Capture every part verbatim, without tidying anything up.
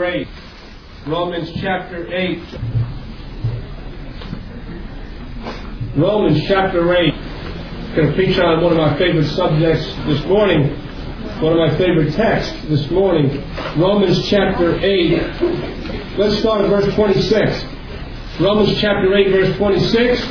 chapter eight. Romans chapter eight. Romans chapter eight. I'm going to preach on one of my favorite subjects this morning. One of my favorite texts this morning. Romans chapter eight. Let's start at verse twenty-six. Romans chapter eight, verse twenty-six.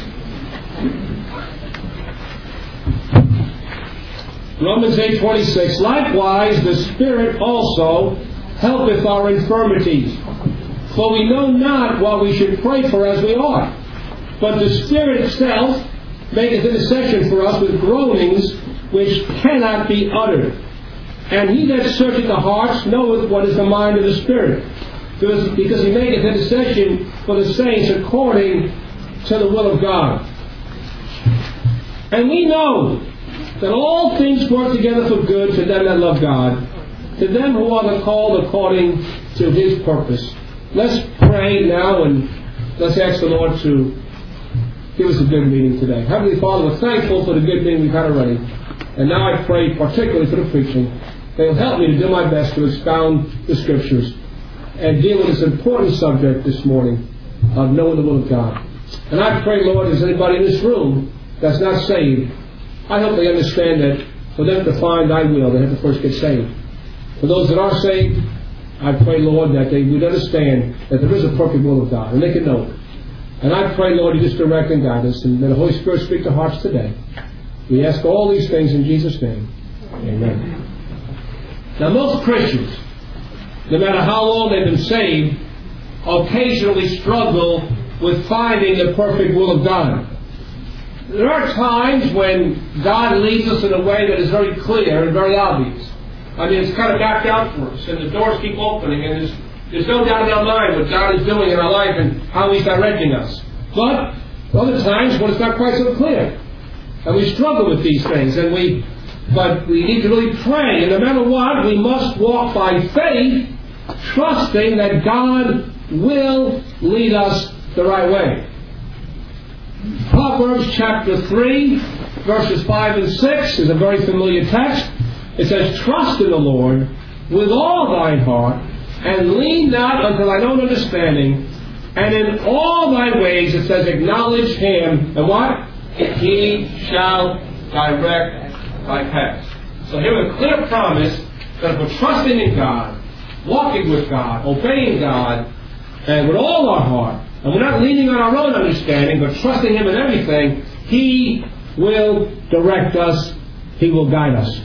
Romans eight twenty-six. Likewise, the Spirit also helpeth our infirmities. For we know not what we should pray for as we ought. But the Spirit itself maketh intercession for us with groanings which cannot be uttered. And he that searcheth the hearts knoweth what is the mind of the Spirit, because he maketh intercession for the saints according to the will of God. And we know that all things work together for good to them that love God, to them who are called according to His purpose. Let's pray now and let's ask the Lord to give us a good meeting today. Heavenly Father, we're thankful for the good meeting we've had already. And now I pray particularly for the preaching that you'll help me to do my best to expound the Scriptures and deal with this important subject this morning of knowing the will of God. And I pray, Lord, if there's anybody in this room that's not saved, I hope they understand that for them to find Thy will, they have to first get saved. For those that are saved, I pray, Lord, that they would understand that there is a perfect will of God, and they can know it. And I pray, Lord, you just direct and guide us, and may the Holy Spirit speak to hearts today. We ask all these things in Jesus' name. Amen. Now, most Christians, no matter how long they've been saved, occasionally struggle with finding the perfect will of God. There are times when God leads us in a way that is very clear and very obvious. I mean, it's kind of mapped out for us, and the doors keep opening, and there's, there's no doubt in our mind what God is doing in our life and how He's directing us. But other times when it's not quite so clear, and we struggle with these things, and we, but we need to really pray, and no matter what, we must walk by faith, trusting that God will lead us the right way. Proverbs chapter three, verses five and six is a very familiar text. It says, trust in the Lord with all thine heart, and lean not unto thine own understanding, and in all thy ways, it says, acknowledge Him, and what? He shall direct thy paths. So here a clear promise that if we're trusting in God, walking with God, obeying God, and with all our heart, and we're not leaning on our own understanding, but trusting Him in everything, He will direct us, He will guide us.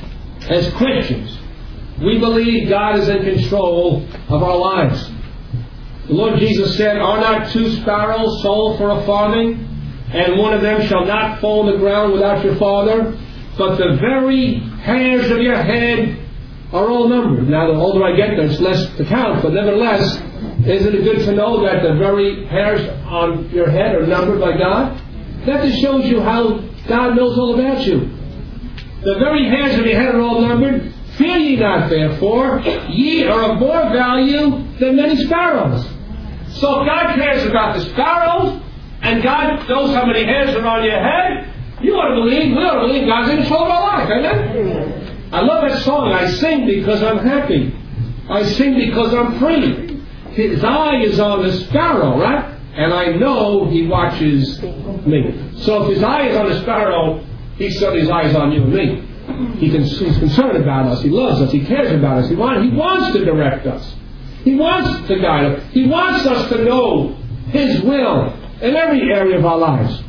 As Christians, we believe God is in control of our lives. The Lord Jesus said, are not two sparrows sold for a farthing, and one of them shall not fall on the ground without your Father? But the very hairs of your head are all numbered. Now, the older I get, there's less to count, but nevertheless, isn't it good to know that the very hairs on your head are numbered by God? That just shows you how God knows all about you. The very hairs of your head are all numbered. Fear ye not, therefore, ye are of more value than many sparrows. So if God cares about the sparrows, and God knows how many hairs are on your head, you ought to believe, we ought to believe God's in control of our life, amen? I love that song. I sing because I'm happy. I sing because I'm free. His eye is on the sparrow, right? And I know He watches me. So if His eye is on the sparrow, He's certainly His eye is on you and me. He can, he's concerned about us. He loves us. He cares about us. He, want, he wants to direct us. He wants to guide us. He wants us to know His will in every area of our lives.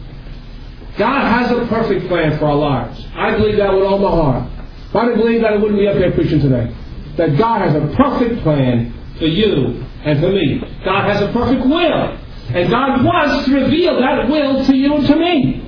God has a perfect plan for our lives. I believe that with all my heart. If I didn't believe that, I wouldn't be up here preaching today. That God has a perfect plan for you and for me. God has a perfect will. And God wants to reveal that will to you and to me.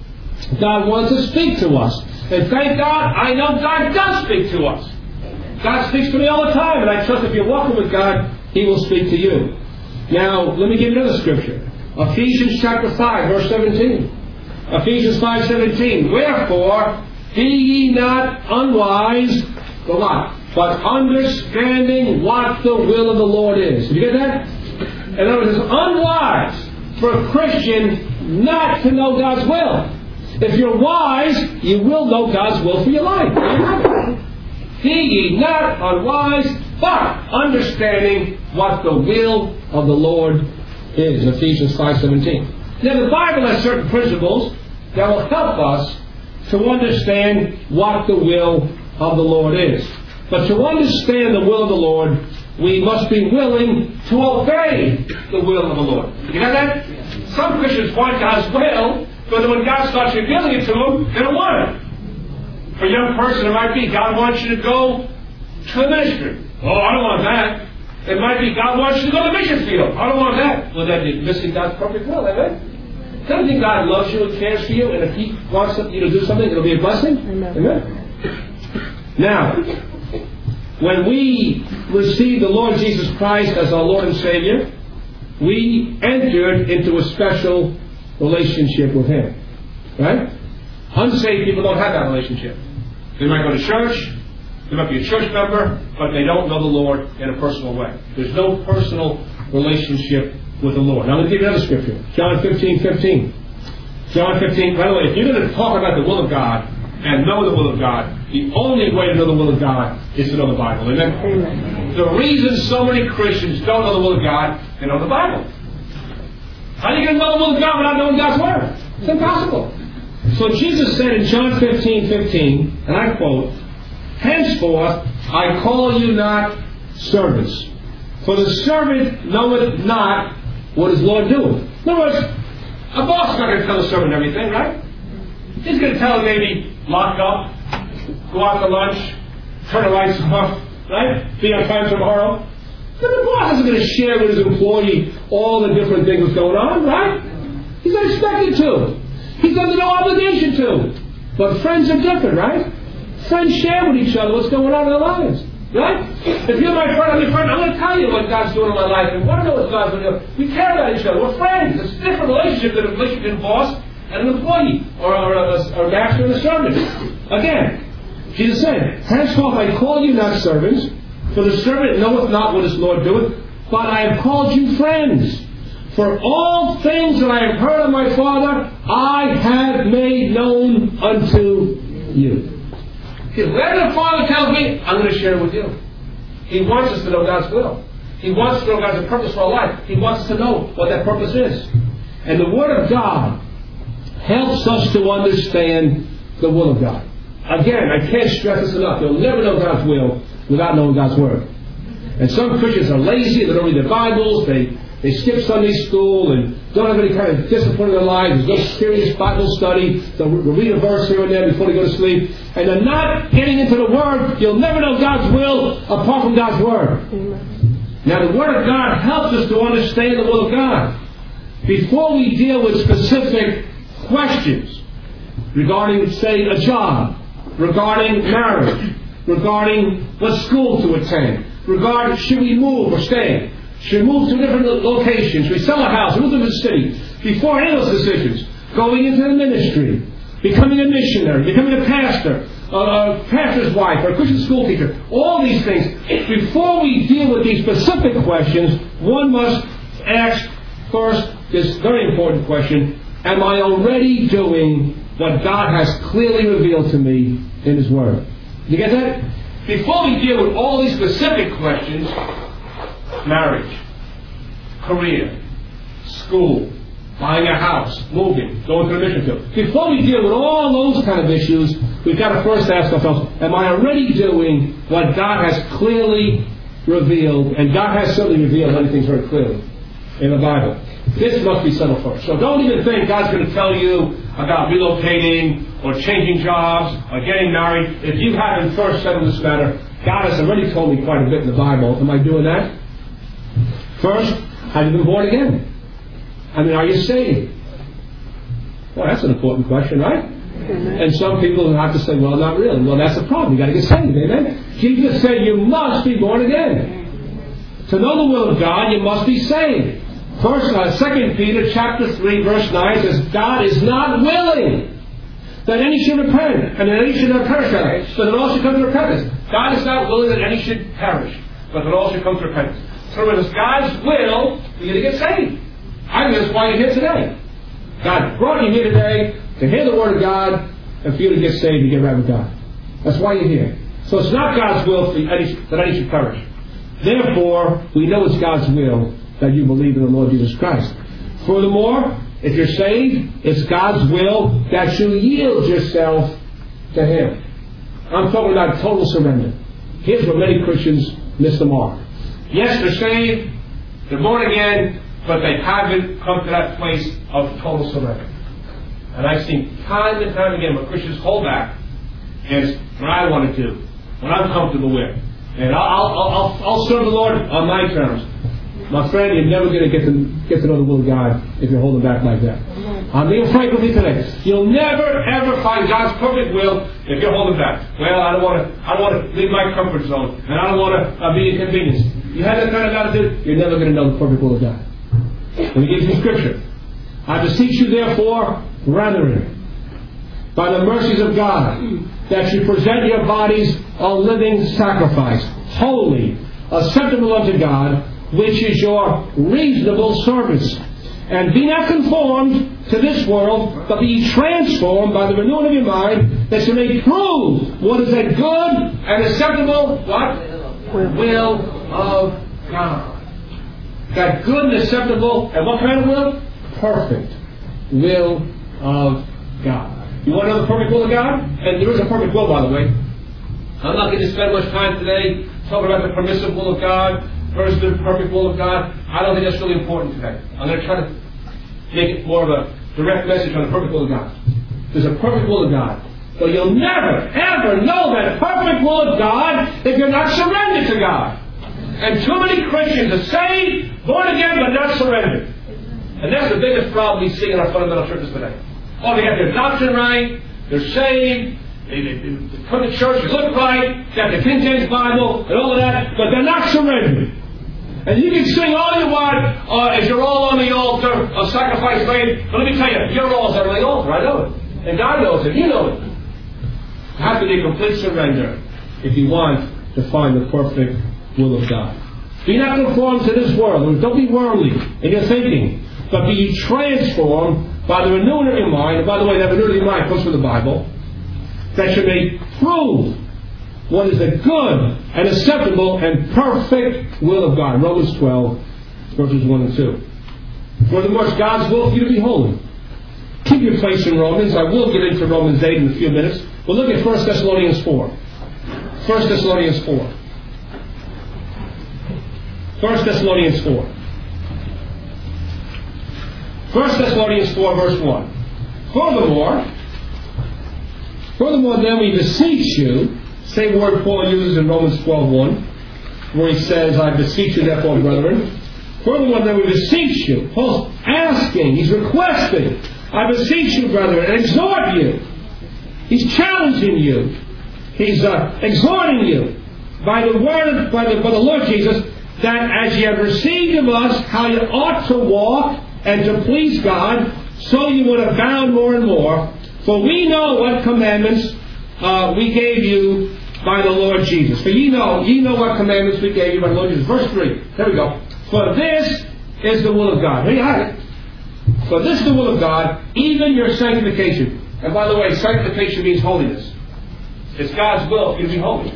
God wants to speak to us. And thank God, I know God does speak to us. God speaks to me all the time. And I trust if you're walking with God, He will speak to you. Now, let me give you another scripture. Ephesians chapter five, verse seventeen. Ephesians five seventeen. Wherefore, be ye not unwise, but what? But understanding what the will of the Lord is. Did you get that? In other words, it's unwise for a Christian not to know God's will. If you're wise, you will know God's will for your life. Be ye not unwise, but understanding what the will of the Lord is. Ephesians five seventeen. Now the Bible has certain principles that will help us to understand what the will of the Lord is. But to understand the will of the Lord, we must be willing to obey the will of the Lord. You know that? Some Christians want God's will, but when God starts revealing it to them, they don't want it. For a young person, it might be, God wants you to go to the ministry. Oh, I don't want that. It might be, God wants you to go to the mission field. I don't want that. Well, then you're missing God's perfect will, amen? Don't you think God loves you and cares for you, and if He wants you to do something, it'll be a blessing? Amen. Amen. Now, when we receive the Lord Jesus Christ as our Lord and Savior, we entered into a special relationship with Him. Right? Unsaved people don't have that relationship. They might go to church, they might be a church member, but they don't know the Lord in a personal way. There's no personal relationship with the Lord. Now, I'm going to give you another scripture. John fifteen fifteen. John fifteen. By the way, if you're going to talk about the will of God and know the will of God, the only way to know the will of God is to know the Bible. Amen? Amen. The reason so many Christians don't know the will of God, they know the Bible. How are you going to know the will of God without knowing God's Word? It's impossible. So Jesus said in John fifteen fifteen, and I quote, "Henceforth I call you not servants, for the servant knoweth not what his Lord doeth." In other words, a boss is not going to tell the servant everything, right? He's going to tell him maybe lock up, go out to lunch, turn the lights off, right? Be on time tomorrow. But the boss isn't going to share with his employee all the different things that's going on, right? He's not expected to. He's under no obligation to. But friends are different, right? Friends share with each other what's going on in their lives, right? If you're my friend, I'm your friend, I'm going to tell you what God's doing in my life and want to know what God's doing. We care about each other. We're friends. It's a different relationship than a relationship between a boss and an employee, or, or, a, or a master and a servant. Again, Jesus said, "Henceforth I call you not servants, for the servant knoweth not what his Lord doeth, but I have called you friends. For all things that I have heard of my Father, I have made known unto you." Whatever the Father tells me, I'm going to share it with you. He wants us to know God's will. He wants us to know God's purpose for our life. He wants us to know what that purpose is. And the Word of God helps us to understand the will of God. Again, I can't stress this enough. You'll never know God's will without knowing God's Word. And some Christians are lazy. They don't read their Bibles. They They skip Sunday school and don't have any kind of discipline in their lives. There's no serious Bible study. They'll read a verse here and there before they go to sleep. And they're not getting into the Word. You'll never know God's will apart from God's Word. Amen. Now, the Word of God helps us to understand the will of God. Before we deal with specific questions regarding, say, a job, regarding marriage, regarding what school to attend, regarding should we move or stay, should we move to a different location, should we sell a house, move to a city, before any of those decisions, going into the ministry, becoming a missionary, becoming a pastor, a, a pastor's wife, or a Christian school teacher, all these things, before we deal with these specific questions, one must ask first this very important question: am I already doing what God has clearly revealed to me in His Word? You get that? Before we deal with all these specific questions, marriage, career, school, buying a house, moving, going to the mission field. Before we deal with all those kind of issues, we've got to first ask ourselves, am I already doing what God has clearly revealed? And God has certainly revealed many things very clearly in the Bible. This must be settled first. So don't even think God's going to tell you about relocating or changing jobs or getting married. If you haven't first settled this matter, God has already told me quite a bit in the Bible. Am I doing that? First, have you been born again? I mean, are you saved? Well, that's an important question, right? Amen. And some people have to say, well, not really. Well, that's the problem. You've got to get saved. Amen? Jesus said you must be born again. To know the will of God, you must be saved. First, uh, Second Peter chapter three, verse nine says, God is not willing that any should repent, and that any should not perish, but that all should come to repentance. God is not willing that any should perish, but that all should come to repentance. So it is God's will for you to get saved. I think that's why you're here today. God brought you here today to hear the Word of God and for you to get saved and get right with God. That's why you're here. So it's not God's will for any, that any should perish. Therefore, we know it's God's will that you believe in the Lord Jesus Christ. Furthermore, if you're saved, it's God's will that you yield yourself to Him. I'm talking about total surrender. Here's where many Christians miss the mark. Yes, they're saved, they're born again, but they haven't come to that place of total surrender. And I've seen time and time again where Christians hold back, and it's what I want to do, what I'm comfortable with. And I'll, I'll, I'll, I'll serve the Lord on my terms. My friend, you're never going to get to get to know the will of God if you're holding back like that. I'm being frank with you today. You'll never ever find God's perfect will if you're holding back. Well, I don't want to. I don't want to leave my comfort zone, and I don't want to uh, be inconvenienced. You have that kind of attitude, you're never going to know the perfect will of God. When He gives you Scripture, I beseech you, therefore, brethren, by the mercies of God, that you present your bodies a living sacrifice, holy, acceptable unto God, which is your reasonable service. And be not conformed to this world, but be ye transformed by the renewing of your mind, that you may prove what is a good and acceptable what? Will of God. That good and acceptable, and what kind of will? Perfect will of God. You want to know the perfect will of God? And there is a perfect will, by the way. I'm not going to spend much time today talking about the permissive will of God versus the perfect will of God. I don't think that's really important today. I'm going to try to make it more of a direct message on the perfect will of God. There's a perfect will of God. But you'll never, ever know that perfect will of God if you're not surrendered to God. And too many Christians are saved, born again, but not surrendered. And that's the biggest problem we see in our fundamental churches today. Oh, they have their doctrine right, they're saved, they, they, they come to church, they look right, they have the King James Bible and all of that, but they're not surrendered. And you can sing all you want uh, as you're all on the altar of sacrifice made, but let me tell you, your all's on the altar, I know it. And God knows it, you know it. You have to be a complete surrender if you want to find the perfect will of God. Be not conformed to this world. Don't be worldly in your thinking, but be ye transformed by the renewing of your mind. And by the way, that renewing of your mind comes from the Bible. That you may prove what is the good and acceptable and perfect will of God. Romans twelve, verses one and two. Furthermore, it's God's will for you to be holy. Keep your place in Romans. I will get into Romans eight in a few minutes. But look at First Thessalonians four. First Thessalonians four. First Thessalonians four. First Thessalonians four, verse one. Furthermore, furthermore, then we beseech you, same word Paul uses in Romans twelve one, where he says, I beseech you therefore, brethren. Furthermore, then we beseech you. Paul's asking, he's requesting, I beseech you, brethren, and exhort you. He's challenging you. He's uh, exhorting you by the word, by the, by the Lord Jesus, that as you have received of us how you ought to walk and to please God, so you would abound more and more. For we know what commandments uh, we gave you by the Lord Jesus. For ye know, ye know what commandments we gave you by the Lord Jesus. Verse three. There we go. For this is the will of God. There you have it. For this is the will of God, even your sanctification. And by the way, sanctification means holiness. It's God's will for you to be holy.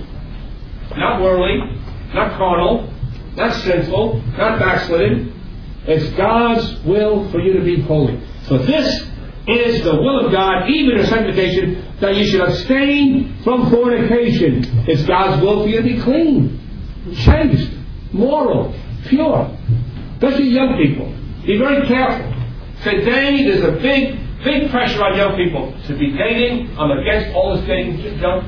Not worldly, not carnal, not sinful, not backslidden. It's God's will for you to be holy. So this is the will of God, even your sanctification, that you should abstain from fornication. It's God's will for you to be clean, chaste, moral, pure. Especially young people. Be very careful. Today there's a big, big pressure on young people to be dating. I'm against all this dating junk.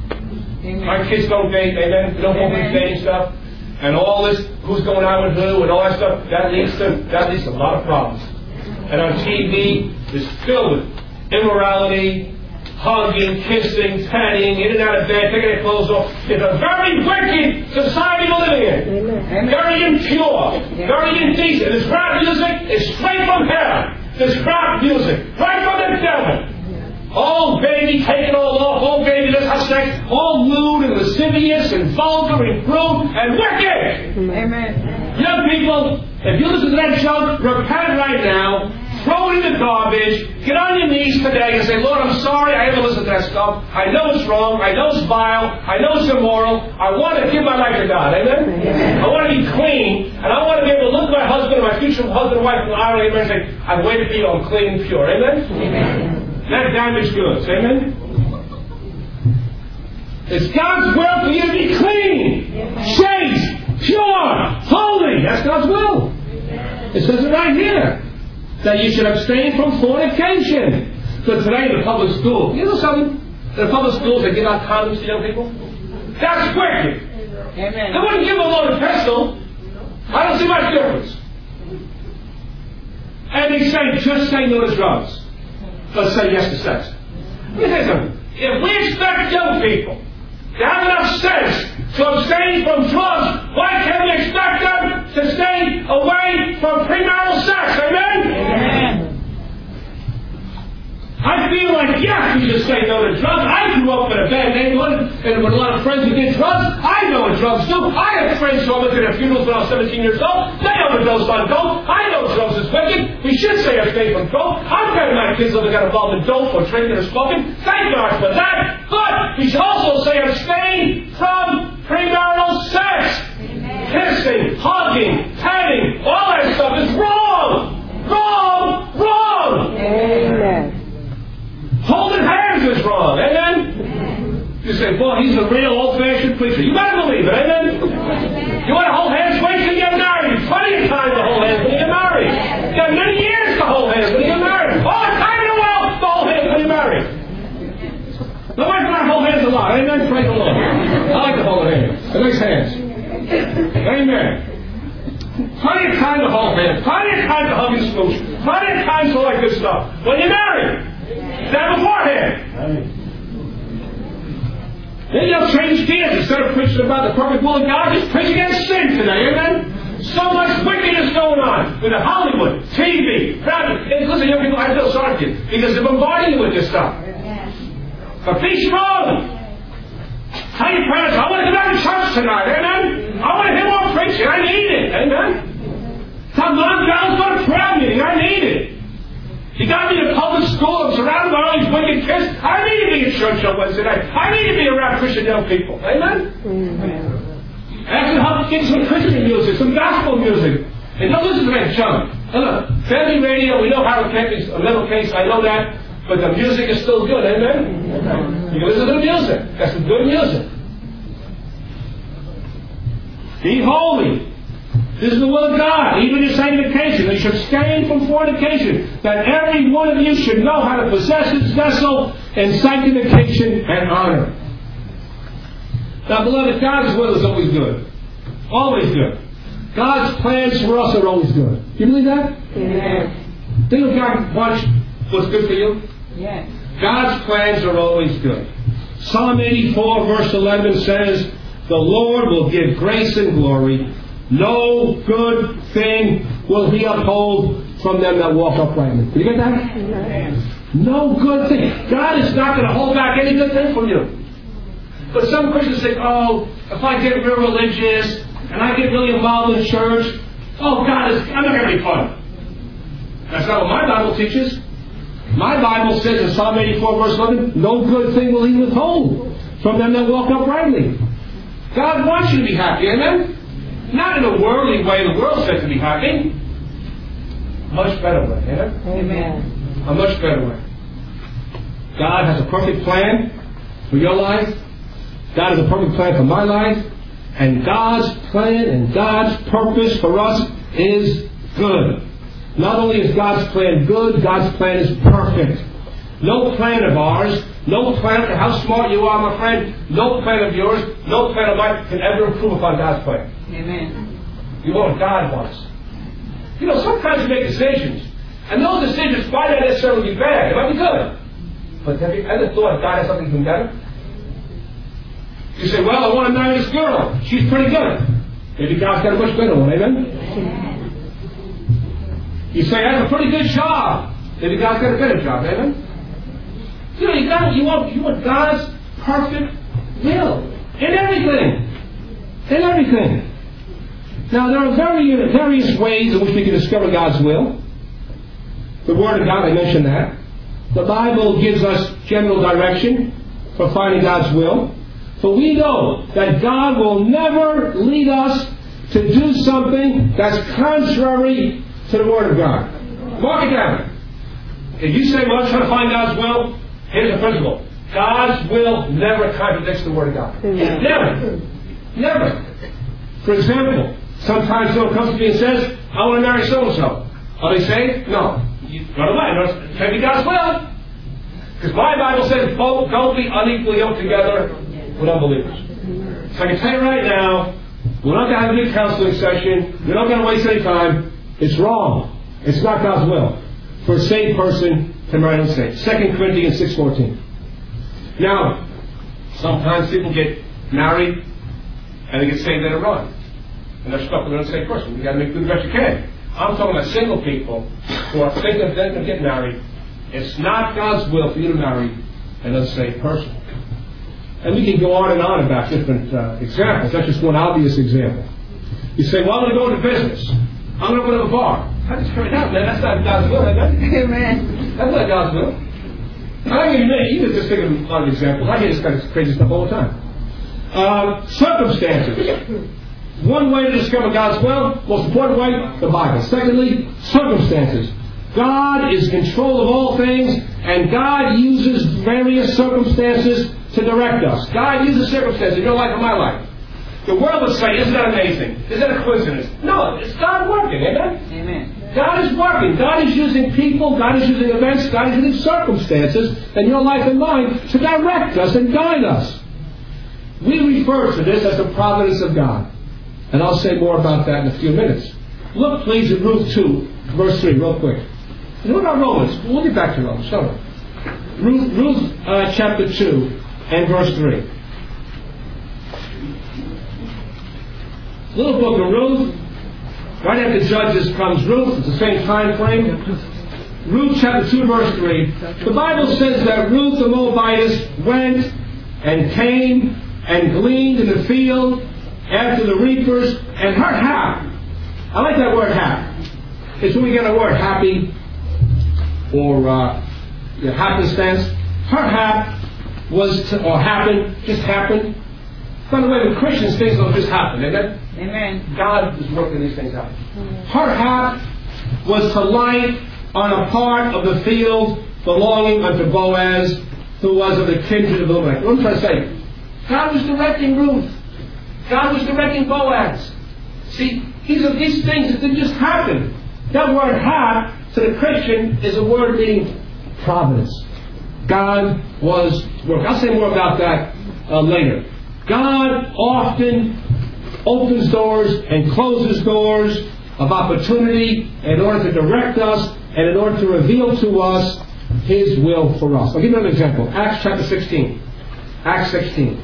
Our kids don't date, amen. They don't want this dating stuff. And all this, who's going out with who, and all that stuff, that leads to that leads to a lot of problems. And on T V, it's filled with immorality, hugging, kissing, petting, in and out of bed, taking their clothes off. It's a very wicked society we're living in. Amen. Very impure, yeah. Very indecent. This rap music is straight from hell. This rap music, right from the devil. Oh, baby, take it all off. Oh, baby, let's have sex. All lewd and lascivious and vulgar and crude and wicked. Amen. Young people, if you listen to that junk, repent right now. throw it in the garbage, get on your knees today and say, Lord, I'm sorry I ever listened to that stuff. I know it's wrong. I know it's vile. I know it's immoral. I want to give my life to God. Amen? Amen. I want to be clean. And I want to be able to look at my husband or my future husband or wife in the eye and say, I've waited for you. I'm clean and pure. Amen? Amen. That damaged goods. Amen? It's God's will for you to be clean, chaste, pure, holy. That's God's will. It says it right here. That you should abstain from fornication. So today in the public school, you know something? In the public schools they give out condoms to young people. That's wicked. Amen. They wouldn't give them a loaded pistol. I don't see much difference. And they say, just say no to drugs. But say yes to sex. Let me tell you something. If we expect young people to have enough sense to abstain from drugs, why can't we expect them to stay away from premarital sex? Amen? Amen. I feel like, yes, we should say no to drugs. I grew up in a bad neighborhood and with a lot of friends who did drugs. I know what drugs do. I have friends who I went to their funerals when I was seventeen years old. They overdosed on dope. I know drugs is wicked. We should say abstain from dope. I've got my kids that got involved in dope or drinking or smoking. Thank God for that. But we should also say abstain from premarital sex. Amen. Kissing, hugging, petting, all that stuff is wrong. Wrong. Wrong. Amen. Holding hands is wrong. Amen? You say, boy, he's a real old-fashioned preacher. You better believe it. Amen? You want to hold hands? Wait till you get married. Plenty of time to hold hands when you get married. You got many years to hold hands when you get married. All the time in the world to hold hands when you're married. My wife and I hold hands a lot. Amen? Praise the Lord. I like to hold hands. The nice hands. Amen. Plenty of time to hold hands. Plenty of time to hug and smooch. Plenty of time for all that good stuff. When you're married. That beforehand. Then you'll change gears. Instead of preaching about the perfect will of God, just preach against sin today. Amen? So much wickedness going on with the Hollywood, T V, radio. And listen, young people, I feel sorry for you because they're bombarding you with this stuff. But be strong. Tell your parents, I want to go back to church tonight. Amen? I want to hear more preaching. I need it. Amen? Tell mom, girls, go to prayer meeting. I need it. You got me in public school. I'm surrounded by all these wicked kids. I need to be in church on Wednesday night. I need to be around Christian young people. Amen? Amen. I have to help get some Christian music, some gospel music. And don't listen to that junk. And look, family radio, we know how to catch a middle case. I know that. But the music is still good. Amen? Amen. You can listen to the music. That's some good music. Be holy. This is the will of God, even your sanctification. You should abstain from fornication. That every one of you should know how to possess his vessel in sanctification and honor. Now, beloved, God's will is always good. Always good. God's plans for us are always good. Do you believe that? Yes. Think of God wants what's good for you? Yes. God's plans are always good. Psalm eighty-four, verse eleven says, the Lord will give grace and glory. No good thing will he uphold from them that walk uprightly. Did you get that? Yes. No good thing. God is not going to hold back any good thing from you. But some Christians think, oh, if I get real religious and I get really involved in church, oh, God is, I'm not going to be fun. That's not what my Bible teaches. My Bible says in Psalm eighty-four, verse eleven, no good thing will he withhold from them that walk uprightly. God wants you to be happy. Amen? Not in a worldly way. The world says to be happy. Much better way. Amen? Amen. A much better way. God has a perfect plan for your life. God has a perfect plan for my life. And God's plan and God's purpose for us is good. Not only is God's plan good, God's plan is perfect. No plan of ours, no plan of how smart you are, my friend, no plan of yours, no plan of mine can ever improve upon God's plan. Amen. You want what God wants. You know, sometimes you make decisions, and those decisions might not necessarily be bad. It might be good. But have you ever thought God has something even better? You say, well, I want to marry this girl. She's pretty good. Maybe God's got a much better one. Amen? You say, I have a pretty good job. Maybe God's got a better job. Amen? You know, you, got, you, want, you want God's perfect will in everything. In everything. Now, there are very, various ways in which we can discover God's will. the Word of God, I mentioned that. The Bible gives us general direction for finding God's will. For we know that God will never lead us to do something that's contrary to the Word of God. Mark it down. If you say, well, I'm trying to find God's will, here's the principle. God's will never contradicts the Word of God. Never. Never. For example, sometimes someone comes to me and says, I want to marry so-and-so. Are they saved? No. You run away. It can't be God's will. Because my Bible says, both don't be unequally yoked together with unbelievers. So I can tell you right now, we're not going to have a big counseling session. We're not going to waste any time. It's wrong. It's not God's will for a saved person to marry an unsaved. Second Corinthians six fourteen. Now, sometimes people get married and they get saved later on. And they're stuck with an unsaved person. You've got to make do the best you can. I'm talking about single people who are thinking of them to get married. It's not God's will for you to marry an unsaved person. And we can go on and on about different uh, examples. That's just one obvious example. You say, well, I'm going to go into business. I'm going to go to a bar. I just figured out, man, that's not God's will, is it? Amen. That's not God's will. I give you many, you just think of a lot of examples. I hear this kind of crazy stuff all the time. Uh, circumstances. One way to discover God's will, most important way, the Bible. Secondly, circumstances. God is in control of all things, and God uses various circumstances to direct us. God uses circumstances in your life and my life. The world would say, isn't that amazing? Is that a coincidence? No, it's God working, amen? Amen. God is working. God is using people, God is using events, God is using circumstances in your life and mine to direct us and guide us. We refer to this as the providence of God. And I'll say more about that in a few minutes. Look, please, at Ruth two, verse three, real quick. And what about Romans? We'll get back to Romans. Sorry. Ruth, Ruth uh, chapter two and verse three. Little book of Ruth. Right after Judges comes Ruth. It's the same time frame. Ruth chapter two, verse three. The Bible says that Ruth the Moabitess went and came and gleaned in the field after the reapers, and her hap. I like that word hap. It's where we get our word happy or uh, you know, happenstance. Her hap was, to, or happened, just happened. By the way, with Christians, things don't just happen, amen? Amen. God is working these things out. Her hap was to light on a part of the field belonging unto Boaz, who was of the kindred of Elimelech. What am I trying to say? God was directing Ruth. God was directing Boaz. See, these are these things that didn't just happen. That word hap to the Christian is a word meaning providence. God was working. I'll say more about that uh, later. God often opens doors and closes doors of opportunity in order to direct us and in order to reveal to us His will for us. I'll give you another example. Acts chapter sixteen. Acts sixteen.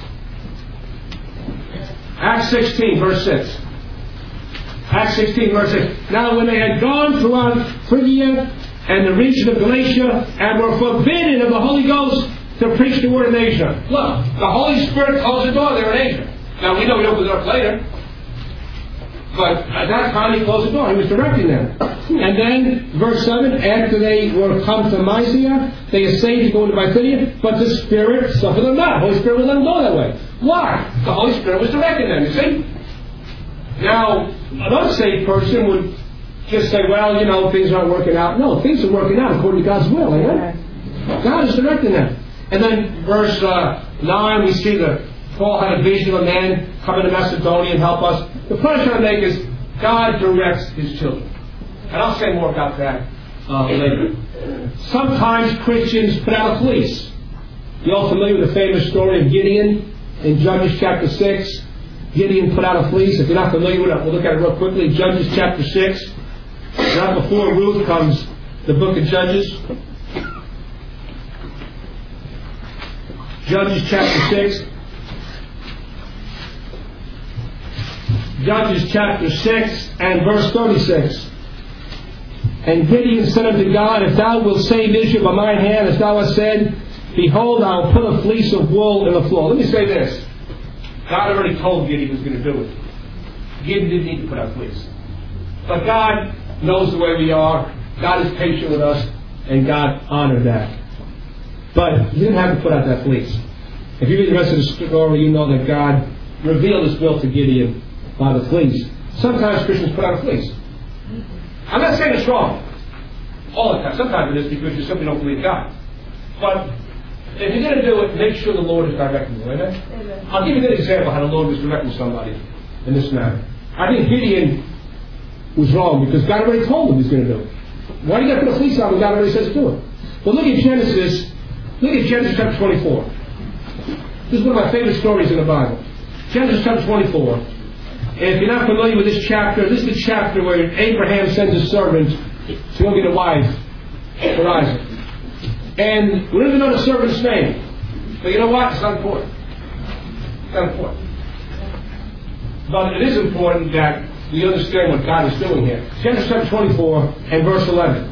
Acts sixteen, verse six. Acts sixteen, verse six. Now when they had gone throughout Phrygia and the region of Galatia and were forbidden of the Holy Ghost to preach the word in Asia. Look, the Holy Spirit closed the door there in Asia. Now we know He opened the door later. But at that time He closed the door. He was directing them. And then, verse seven, after they were come to Mysia, they essayed to go into Bithynia, but the Spirit suffered them not. The Holy Spirit would let them go that way. Why? The Holy Spirit was directing them, you see? Now, an unsaved person would just say, well, you know, things aren't working out. No, things are working out according to God's will, amen? God is directing them. And then, verse uh, nine, we see that Paul had a vision of a man coming to Macedonia and help us. The point I'm trying to make is God directs His children. And I'll say more about that uh, later. Sometimes Christians put out a fleece. You're all familiar with the famous story of Gideon in Judges chapter six. Gideon put out a fleece. If you're not familiar with it, we'll look at it real quickly. Judges chapter six. Right before Ruth comes the book of Judges. Judges chapter six. Judges chapter six and verse thirty-six. And Gideon said unto God, if thou wilt save Israel by mine hand, as thou hast said, behold, I will put a fleece of wool in the floor. Let me say this. God already told Gideon he was going to do it. Gideon didn't need to put out fleece. But God knows the way we are. God is patient with us, and God honored that. But He didn't have to put out that fleece. If you read the rest of the story, you know that God revealed His will to Gideon by the fleece. Sometimes Christians put out a fleece. I'm not saying it's wrong all the time. Sometimes it is because you simply don't believe God. But if you're going to do it, make sure the Lord is directing you. Amen? Amen. I'll give you a good example of how the Lord was directing somebody in this matter. I think Gideon was wrong because God already told him He's going to do it. Why do you got to put a fleece on when God already says to do it? Well, look at Genesis. Look at Genesis chapter twenty-four. This is one of my favorite stories in the Bible. Genesis chapter twenty-four. And if you're not familiar with this chapter, this is the chapter where Abraham sends his servant to go get a wife for Isaac. And we don't even know the servant's name. But you know what? It's not important. It's not important. But it is important that we understand what God is doing here. Genesis chapter twenty-four and verse eleven.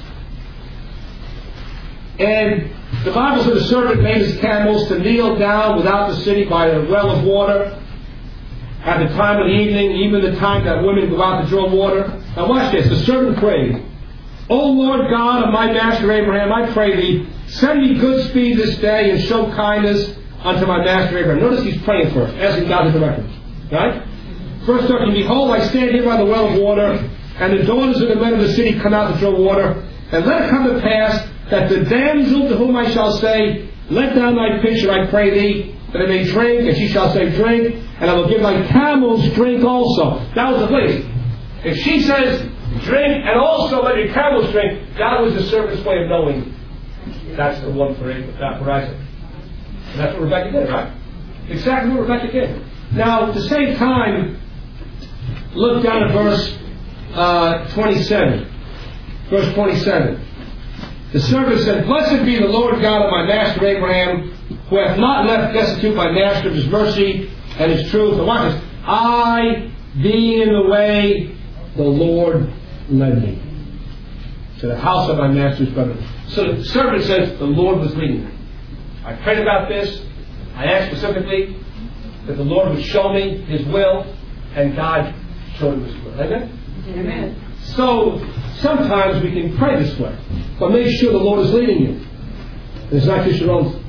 And the Bible says the servant made his camels to kneel down without the city by a well of water at the time of the evening, even the time that women go out to draw water. Now watch this. The servant prayed, O Lord God of my master Abraham, I pray thee, send me good speed this day and show kindness unto my master Abraham. Notice he's praying first, asking God to direct him. Right? Verse thirteen, behold, I stand here by the well of water, and the daughters of the men of the city come out to draw water. And let it come to pass that the damsel to whom I shall say, let down thy pitcher, I pray thee, that I may drink, and she shall say, drink, and I will give thy camels drink also. That was the place. If she says, drink, and also let your camels drink, that was the servant's way of knowing that's the one for, for Isaac. And that's what Rebecca did, right? Exactly what Rebecca did. Now, at the same time, look down at verse uh, twenty-seven. Verse twenty-seven. The servant said, blessed be the Lord God of my master Abraham, who hath not left destitute my master of his mercy and his truth. And watch this. I, being in the way, the Lord led me to the house of my master's brother. So the servant says, the Lord was leading me. I prayed about this. I asked specifically that the Lord would show me His will, and God showed Him His will. Amen? Amen. So sometimes we can pray this way, but make sure the Lord is leading you. It's not just your own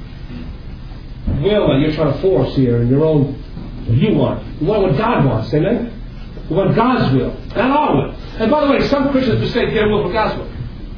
will that you're trying to force here, and your own what you want. You want what God wants. Amen? We want God's will, not our will. And by the way, some Christians mistake their will for God's will.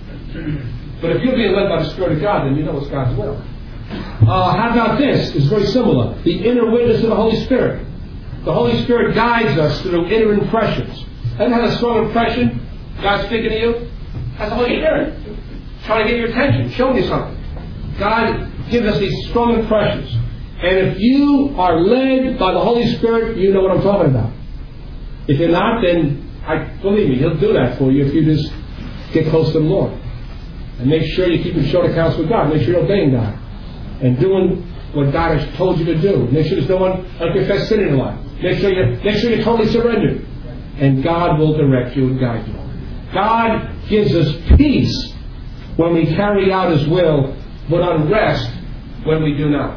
But if you're being led by the Spirit of God, then you know it's God's will. Uh, how about this? It's very similar. The inner witness of the Holy Spirit. The Holy Spirit guides us through inner impressions. Haven't had a strong impression? God's speaking to you? That's the Holy Spirit. Trying to get your attention, showing you something. God gives us these strong impressions. And if you are led by the Holy Spirit, you know what I'm talking about. If you're not, then I believe me, He'll do that for you if you just get close to the Lord. And make sure you keep in short accounts with God. Make sure you're obeying God. And doing what God has told you to do. Make sure there's no one unconfessed sin in your life. Make sure you make sure you're totally surrendered. And God will direct you and guide you. God gives us peace when we carry out His will, but unrest when we do not.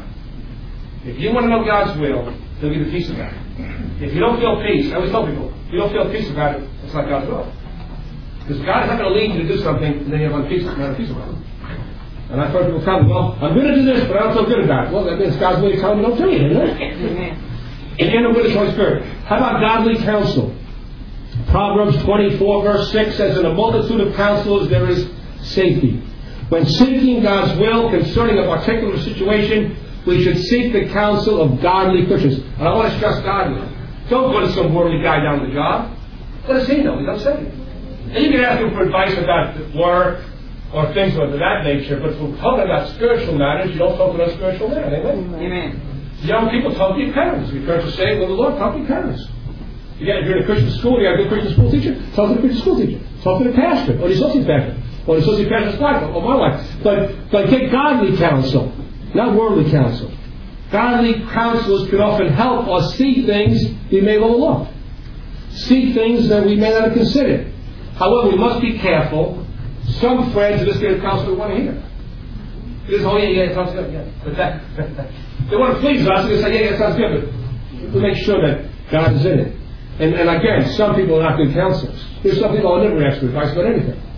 If you want to know God's will, He'll give you peace about it. If you don't feel peace, I always tell people, if you don't feel peace about it, it's not God's will. Because God is not going to lead you to do something and then you have peace about it. And I've heard people tell me, well, I'm going to do this, but I don't feel good about it. Well, that means God's will to tell me don't do it, isn't it? And inner witness of the Holy Spirit. How about godly counsel? Proverbs twenty-four verse six says, in a multitude of counselors there is safety. When seeking God's will concerning a particular situation, we should seek the counsel of godly Christians. And I want to stress godly. Don't go to some worldly guy down the job. What does he know? He's not saved. And you can ask him for advice about work or things of that nature, but if we're talking about spiritual matters, you don't talk about spiritual matters. Amen? Amen. Young people talk to your parents. Your parents are saying, well, the Lord, talk to your parents. You get, if you're in a Christian school, you got a good Christian school teacher, talk to the Christian school teacher. Talk to the pastor, or the associate pastor, or the associate pastor's wife, or my wife. But, but get godly counsel, not worldly counsel. Godly counselors can often help us see things we may overlook. See things that we may not have considered. However, we must be careful. Some friends of this kind of counsel want to hear. Because, oh, yeah, yeah, it sounds good, yeah. But that, that, that. They want to please us, and they say, yeah, yeah, it sounds good, but we make sure that God is in it. And, and again, some people are not good counselors. There's some people who never ask for advice about anything.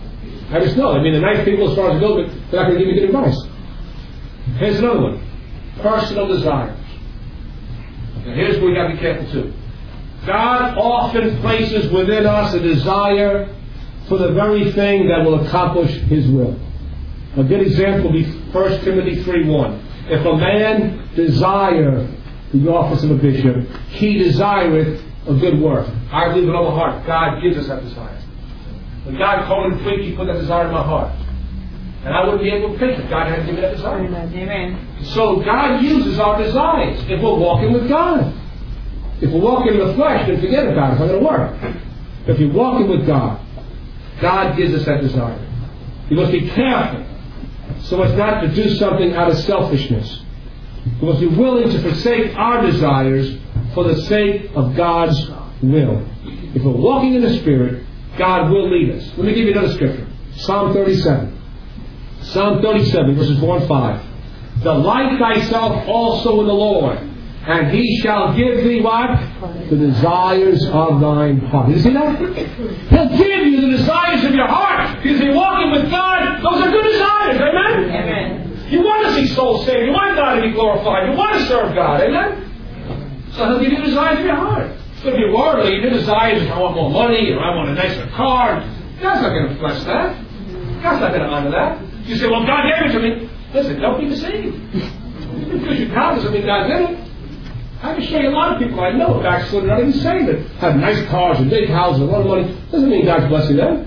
I just know. I mean, the nice people, as far as I go, they're not going to give me good advice. Here's another one. Personal desires. Now, here's where we got to be careful too. God often places within us a desire for the very thing that will accomplish His will. A good example would be First Timothy three one. If a man desire the office of a bishop, he desireth a good work. I believe with all my heart, God gives us that desire. When God called me to preach, He put that desire in my heart. And I wouldn't be able to preach if God hadn't given me that desire. Amen. So God uses our desires if we're walking with God. If we're walking in the flesh, then forget about it. It's not going to work. If you're walking with God, God gives us that desire. We must be careful so as not to do something out of selfishness. We must be willing to forsake our desires for the sake of God's will. If we're walking in the Spirit, God will lead us. Let me give you another scripture. Psalm thirty-seven. Psalm thirty-seven, verses four and five. Delight thyself also in the Lord, and He shall give thee what? The desires of thine heart. Did you see that? He'll give you the desires of your heart. Because you're walking with God, those are good desires. Amen? Amen. You want to see souls saved. You want God to be glorified. You want to serve God. Amen? So He'll give you the desires of your heart. So if you're worldly, your desires, I want more money, or I want a nicer car. God's not going to bless that. God's not going to honor that. You say, well, God gave it to me. Listen, don't be deceived. Because you're proud doesn't mean God did it. I can show you a lot of people I know backslid, not even saved, that have nice cars and big houses and a lot of money. Doesn't mean God's blessing them.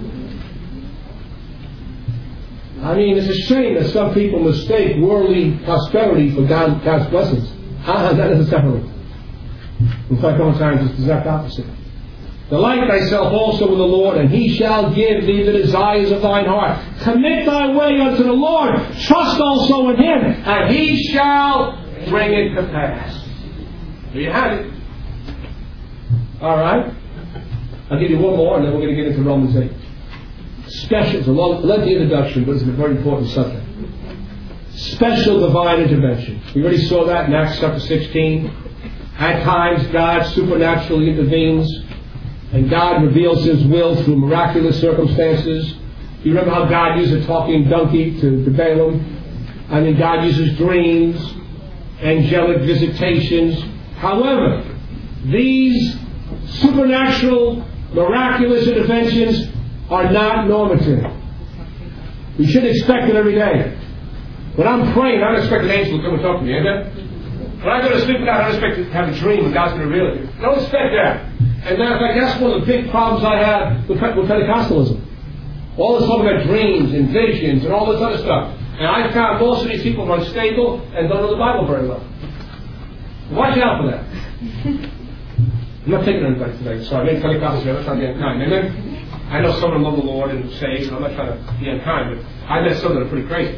I mean, it's a shame that some people mistake worldly prosperity for God, God's blessings. Ah, not necessarily. In fact, sometimes it's the exact opposite. Delight thyself also in the Lord, and He shall give thee the desires of thine heart. Commit thy way unto the Lord. Trust also in Him, and He shall bring it to pass. There you have it. All right. I'll give you one more, and then we're going to get into Romans eight. Special, it's a long, lengthy introduction, but it's a very important subject. Special divine intervention. We already saw that in Acts chapter sixteen. At times, God supernaturally intervenes, and God reveals His will through miraculous circumstances. You remember how God used a talking donkey to, to Balaam? I mean, God uses dreams, angelic visitations. However, these supernatural, miraculous interventions are not normative. We shouldn't expect it every day. When I'm praying, I don't expect an angel to come and talk to me, amen? When I go to sleep, I don't expect to have a dream and God's going to reveal it. I don't expect that. And matter of fact, that's one of the big problems I have with, with Pentecostalism. All this talking about dreams and visions and all this other stuff. And I found most of these people are unstable and don't know the Bible very well. Watch out for that. I'm not taking anybody today. Sorry, I made Pentecostals here. I'm not getting kind. Amen? I know some of them love the Lord and saved, and I'm not trying to be unkind, but I met some that are pretty crazy.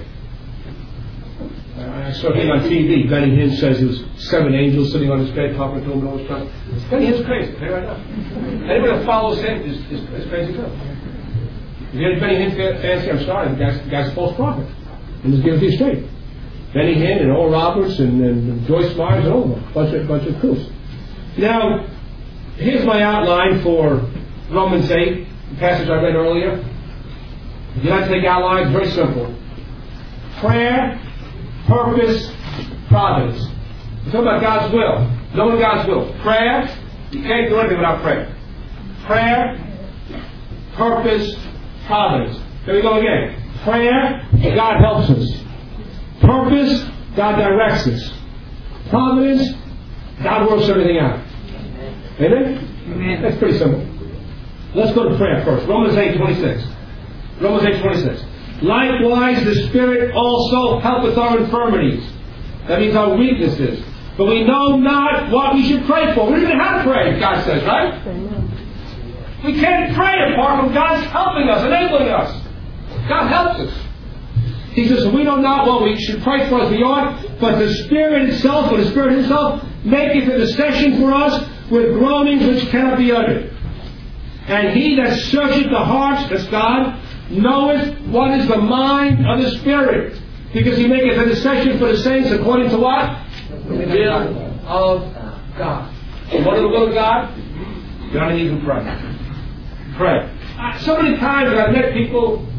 I saw him on T V. Benny Hinn says there was seven angels sitting on his bed talking to him and all this stuff. Benny Hinn's crazy. Tell you right now. Anybody that follows him is, is, is crazy too. If you're any Benny Hinn fancy, I'm sorry. The guy's, the guy's a false prophet. I'm just giving it to you straight. Benny Hinn and Oral Roberts and, and Joyce Myers and all of them. Bunch of bunch of cools. Now, here's my outline for Romans eight, the passage I read earlier. If you like to take outlines, very simple. Prayer, purpose, providence. We're talking about God's will. Knowing God's will. Prayer, you can't do anything without prayer. Prayer, purpose, providence. There we go again. Prayer, God helps us. Purpose, God directs us. Providence, God works everything out. Amen? Amen. That's pretty simple. Let's go to prayer first. Romans eight twenty-six. Romans eight twenty-six. Likewise, the Spirit also helpeth our infirmities. That means our weaknesses. But we know not what we should pray for. We don't even have to pray, God says, right? We can't pray apart from God's helping us, enabling us. God helps us. He says, we know not what we should pray for as we ought, but the Spirit itself, or the Spirit Himself, maketh intercession for us with groanings which cannot be uttered. And He that searcheth the hearts, that's God, knoweth what is the mind of the Spirit, because He maketh intercession for the saints according to what? The will of God. And what is the will of God? You're on your knees and pray. Pray. So many times I've met people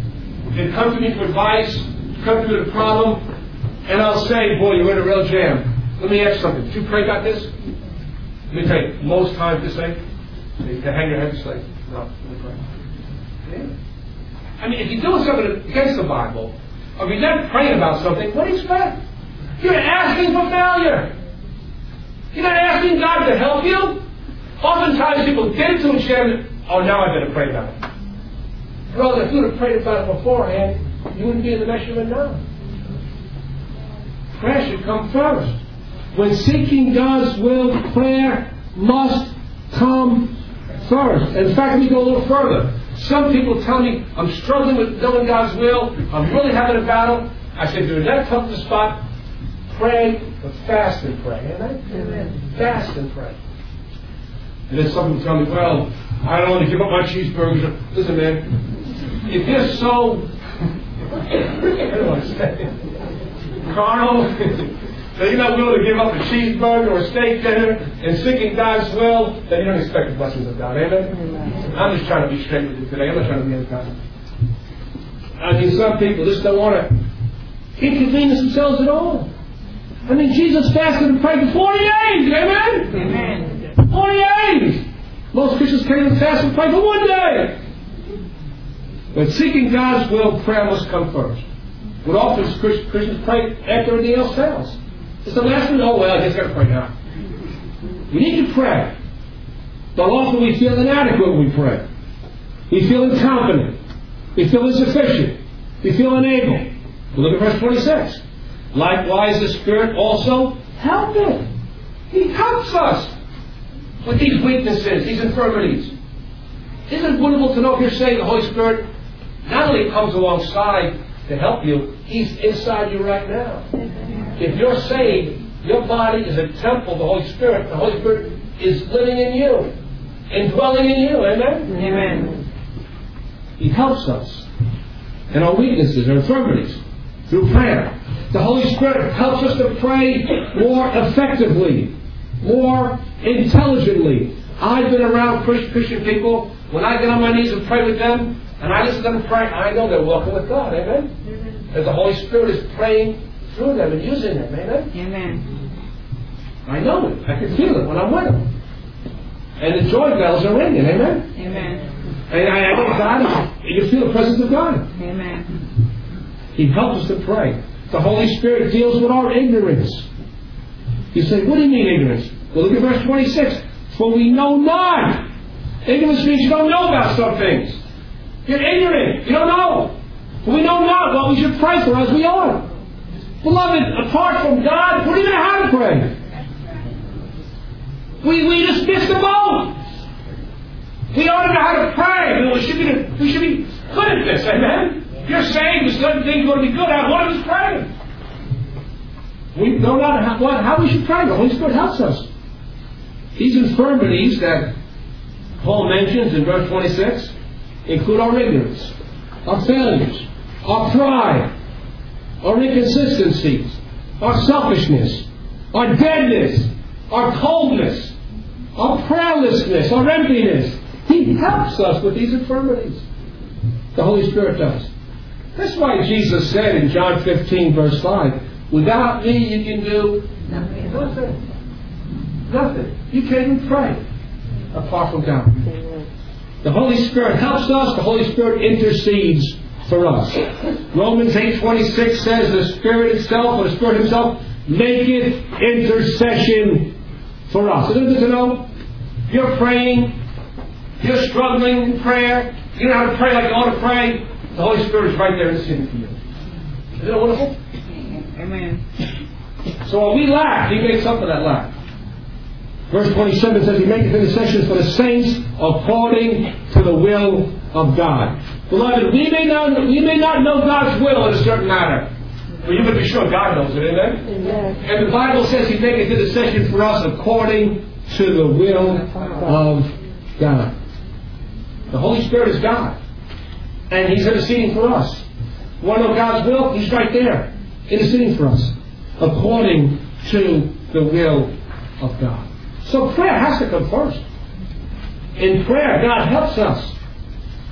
They come to me for advice, come to me with a problem, and I'll say, boy, you're in a real jam. Let me ask you something. Did you pray about this? Let me tell you, most times they say, they hang their head and say, no, let me pray. Yeah. I mean, if you're doing something against the Bible, or if you're not praying about something, what do you expect? You're asking for failure. You're not asking God to help you. Oftentimes people get into a jam, oh, now I better pray about it. Brother, if you would have prayed about it beforehand, you wouldn't be in the mess you're in now. Prayer should come first. When seeking God's will, prayer must come first. In fact, let me go a little further. Some people tell me, I'm struggling with knowing God's will, I'm really having a battle. I say, if you're in that tough of a spot, pray, but fast and pray. Amen? Amen. Fast and pray. And then some people tell me, well, I don't want to give up my cheeseburgers. Listen, man, if you're so, I don't want to say, carnal, that you're not willing to give up a cheeseburger or a steak dinner and seeking God's will, then you don't expect the blessings of God. Amen? Amen. I'm just trying to be straight with you today. I'm not trying to be unkind. I mean, some people just don't want to inconvenience themselves at all. I mean, Jesus fasted and prayed for forty days. Amen? Amen. forty days. Most Christians can't even fast and pray for one day. But seeking God's will, prayer must come first. What often Christians pray after everything else fails. It's the last one. Oh, well, I just got to pray now. We need to pray. But often we feel inadequate when we pray. We feel incompetent. We feel insufficient. We feel unable. Look at verse twenty-six. Likewise, the Spirit also helpeth. He helps us with these weaknesses, these infirmities. Isn't it wonderful to know if you're saying the Holy Spirit not only comes alongside to help you, He's inside you right now. If you're saved, your body is a temple of the Holy Spirit. The Holy Spirit is living in you and dwelling in you. Amen? Amen. He helps us in our weaknesses, our infirmities, through prayer. The Holy Spirit helps us to pray more effectively, more intelligently. I've been around Christian people. When I get on my knees and pray with them, and I listen to them pray, I know they're walking with God. Amen? That the Holy Spirit is praying through them and using them. Amen? Amen. I know it. I can feel it when I'm with them. And the joy bells are ringing. Amen? Amen. And I know God, you feel the presence of God. Amen. He helps us to pray. The Holy Spirit deals with our ignorance. You say, what do you mean ignorance? Well, look at verse twenty-six. For we know not. Ignorance means you don't know about some things. You're ignorant. You don't know. For we know not what we should pray for as we ought. Beloved, apart from God, we don't even know how to pray. We, we just missed the boat. We ought to know how to pray. We should be, we should be good at this. Amen? You're saying there's certain things you want to be good at. One of us praying. We know not how, what, how we should pray. The Holy Spirit helps us. These infirmities that Paul mentions in verse twenty-six include our ignorance, our failures, our pride, our inconsistencies, our selfishness, our deadness, our coldness, our prayerlessness, our emptiness. He helps us with these infirmities. The Holy Spirit does. That's why Jesus said in John fifteen, verse five, without me you can do nothing. Nothing. Nothing. You can't even pray apart from God. The Holy Spirit helps us. The Holy Spirit intercedes for us. Romans eight twenty-six says the Spirit itself, or the Spirit Himself, maketh intercession for us. Isn't it good to know? You're praying, you're struggling in prayer, you know how to pray like you ought to pray. The Holy Spirit is right there interceding for you. Isn't it wonderful? Amen. So when we lack, He makes up for that lack. Verse twenty-seven says He maketh intercessions for the saints according to the will of God. Beloved, we may not, we may not know God's will in a certain matter, but you can be sure God knows it, amen? Amen. And the Bible says He maketh intercession for us according to the will of God. The Holy Spirit is God. And He's interceding for us. Want to know God's will? He's right there, interceding for us, according to the will of God. So prayer has to come first. In prayer, God helps us.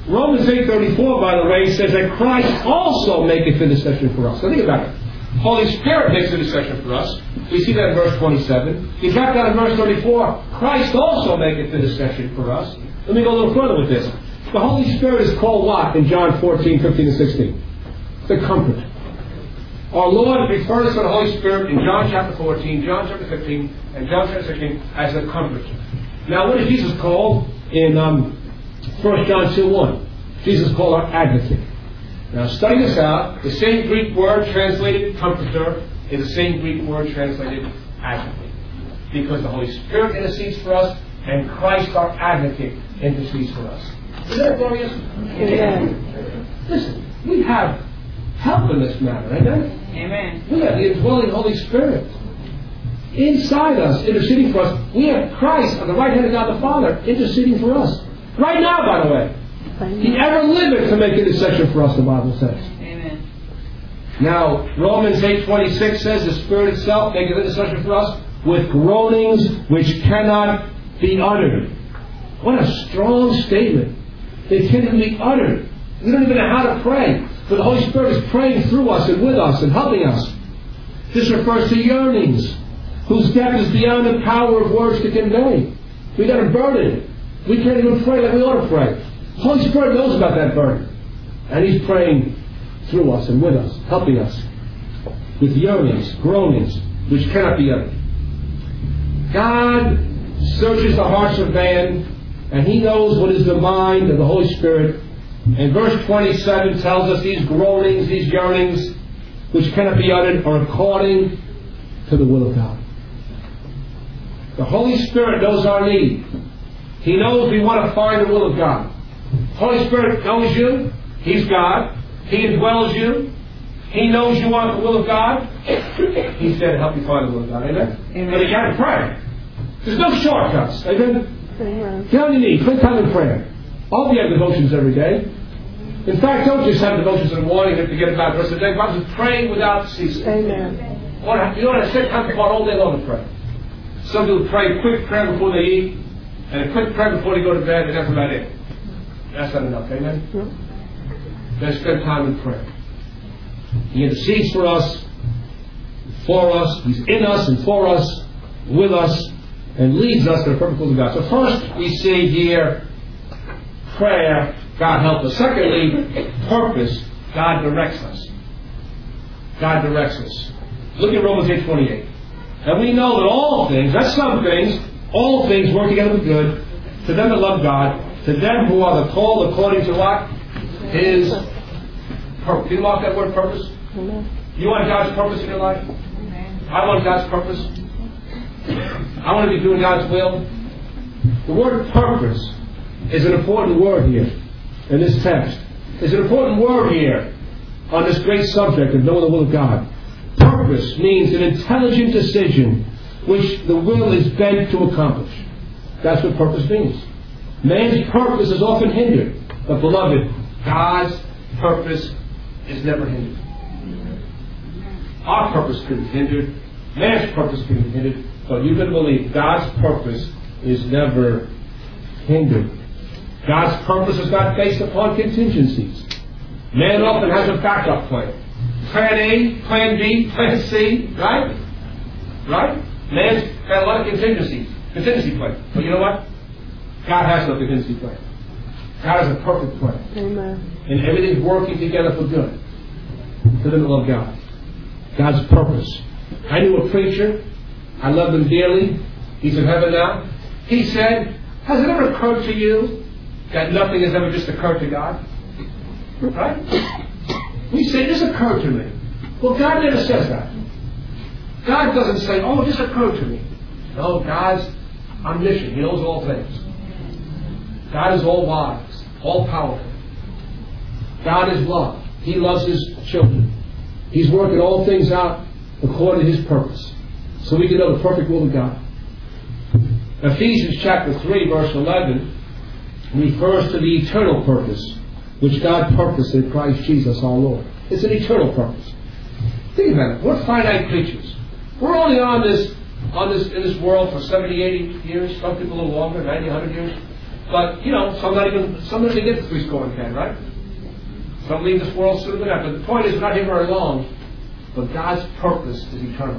Romans eight thirty-four, by the way, says that Christ also maketh intercession for us. So think about it. Holy Spirit makes intercession for us. We see that in verse twenty-seven. You drop down in verse thirty-four, Christ also maketh intercession for us. Let me go a little further with this. The Holy Spirit is called what in John fourteen, fifteen, and sixteen? The Comforter. Our Lord refers to the Holy Spirit in John chapter fourteen, John chapter fifteen, and John chapter sixteen as the Comforter. Now, what is Jesus called in um, First John two one? Jesus called our Advocate. Now, study this out. The same Greek word translated Comforter is the same Greek word translated Advocate. Because the Holy Spirit intercedes for us, and Christ, our Advocate, intercedes for us. Is that glorious? Amen. Listen, we have help in this matter, amen? Amen. We have the indwelling Holy Spirit inside us, interceding for us. We have Christ on the right hand of God the Father, interceding for us. Right now, by the way. He ever liveth to make intercession for us, the Bible says. Amen. Now, Romans eight twenty-six says the Spirit itself maketh intercession for us with groanings which cannot be uttered. What a strong statement. They can't even be uttered. We don't even know how to pray. But the Holy Spirit is praying through us and with us and helping us. This refers to yearnings whose depth is beyond the power of words to convey. We got a burden. We can't even pray like we ought to pray. The Holy Spirit knows about that burden. And He's praying through us and with us, helping us with yearnings, groanings, which cannot be uttered. God searches the hearts of man, and He knows what is the mind of the Holy Spirit. And verse twenty-seven tells us these groanings, these yearnings, which cannot be uttered, are according to the will of God. The Holy Spirit knows our need. He knows we want to find the will of God. The Holy Spirit knows you. He's God. He indwells you. He knows you want the will of God. He's there to help you find the will of God. Amen? Amen. But you got to pray. There's no shortcuts. Amen? Amen. Get on your knees. Spend time in prayer. All of you have devotions every day. In fact, don't just have devotions in the morning and forget about the rest of the day. But just praying without ceasing. Amen. You don't have to sit time apart all day long to pray. Some people pray a quick prayer before they eat, and a quick prayer before they go to bed, and that's about it. That's not enough. Amen? Yeah. Let's spend time in prayer. He intercedes for us, for us. He's in us and for us, with us, and leads us to the perfect will of God. So first, we see here prayer, God help us. Secondly, purpose, God directs us. God directs us. Look at Romans eight twenty-eight. And we know that all things, that's some things, all things work together for good to them that love God, to them who are the called according to what? His purpose. Do you mark that word purpose? You want God's purpose in your life? I want God's purpose. I want to be doing God's will. The word purpose is an important word here in this text. It's an important word here on this great subject of knowing the will of God. Purpose means an intelligent decision which the will is bent to accomplish. That's what purpose means. Man's purpose is often hindered. But beloved, God's purpose is never hindered. Our purpose could be hindered. Man's purpose could be hindered. But you can believe God's purpose is never hindered. God's purpose is not based upon contingencies. Man often has a backup plan. Plan A, Plan B, Plan C, right? Right? Man's got a lot of contingencies. Contingency plan. But you know what? God has no contingency plan. God has a perfect plan. Amen. And everything's working together for good. To them that love God. God's purpose. I knew a preacher. I loved him dearly. He's in heaven now. He said, has it ever occurred to you that nothing has ever just occurred to God? Right? We say, this occurred to me. Well, God never says that. God doesn't say, oh, this occurred to me. No, God's omniscient. He knows all things. God is all wise, all powerful. God is love. He loves His children. He's working all things out according to His purpose. So we can know the perfect will of God. Ephesians chapter three, verse eleven, refers to the eternal purpose which God purposed in Christ Jesus our Lord. It's an eternal purpose. Think about it. We're finite creatures. We're only on this, on this, in this world for seventy, eighty years. Some people a little longer, ninety, one hundred years. But, you know, some not even, some not even get to three score and ten, right? Some leave this world sooner than that. But the point is, we're not here very long. But God's purpose is eternal.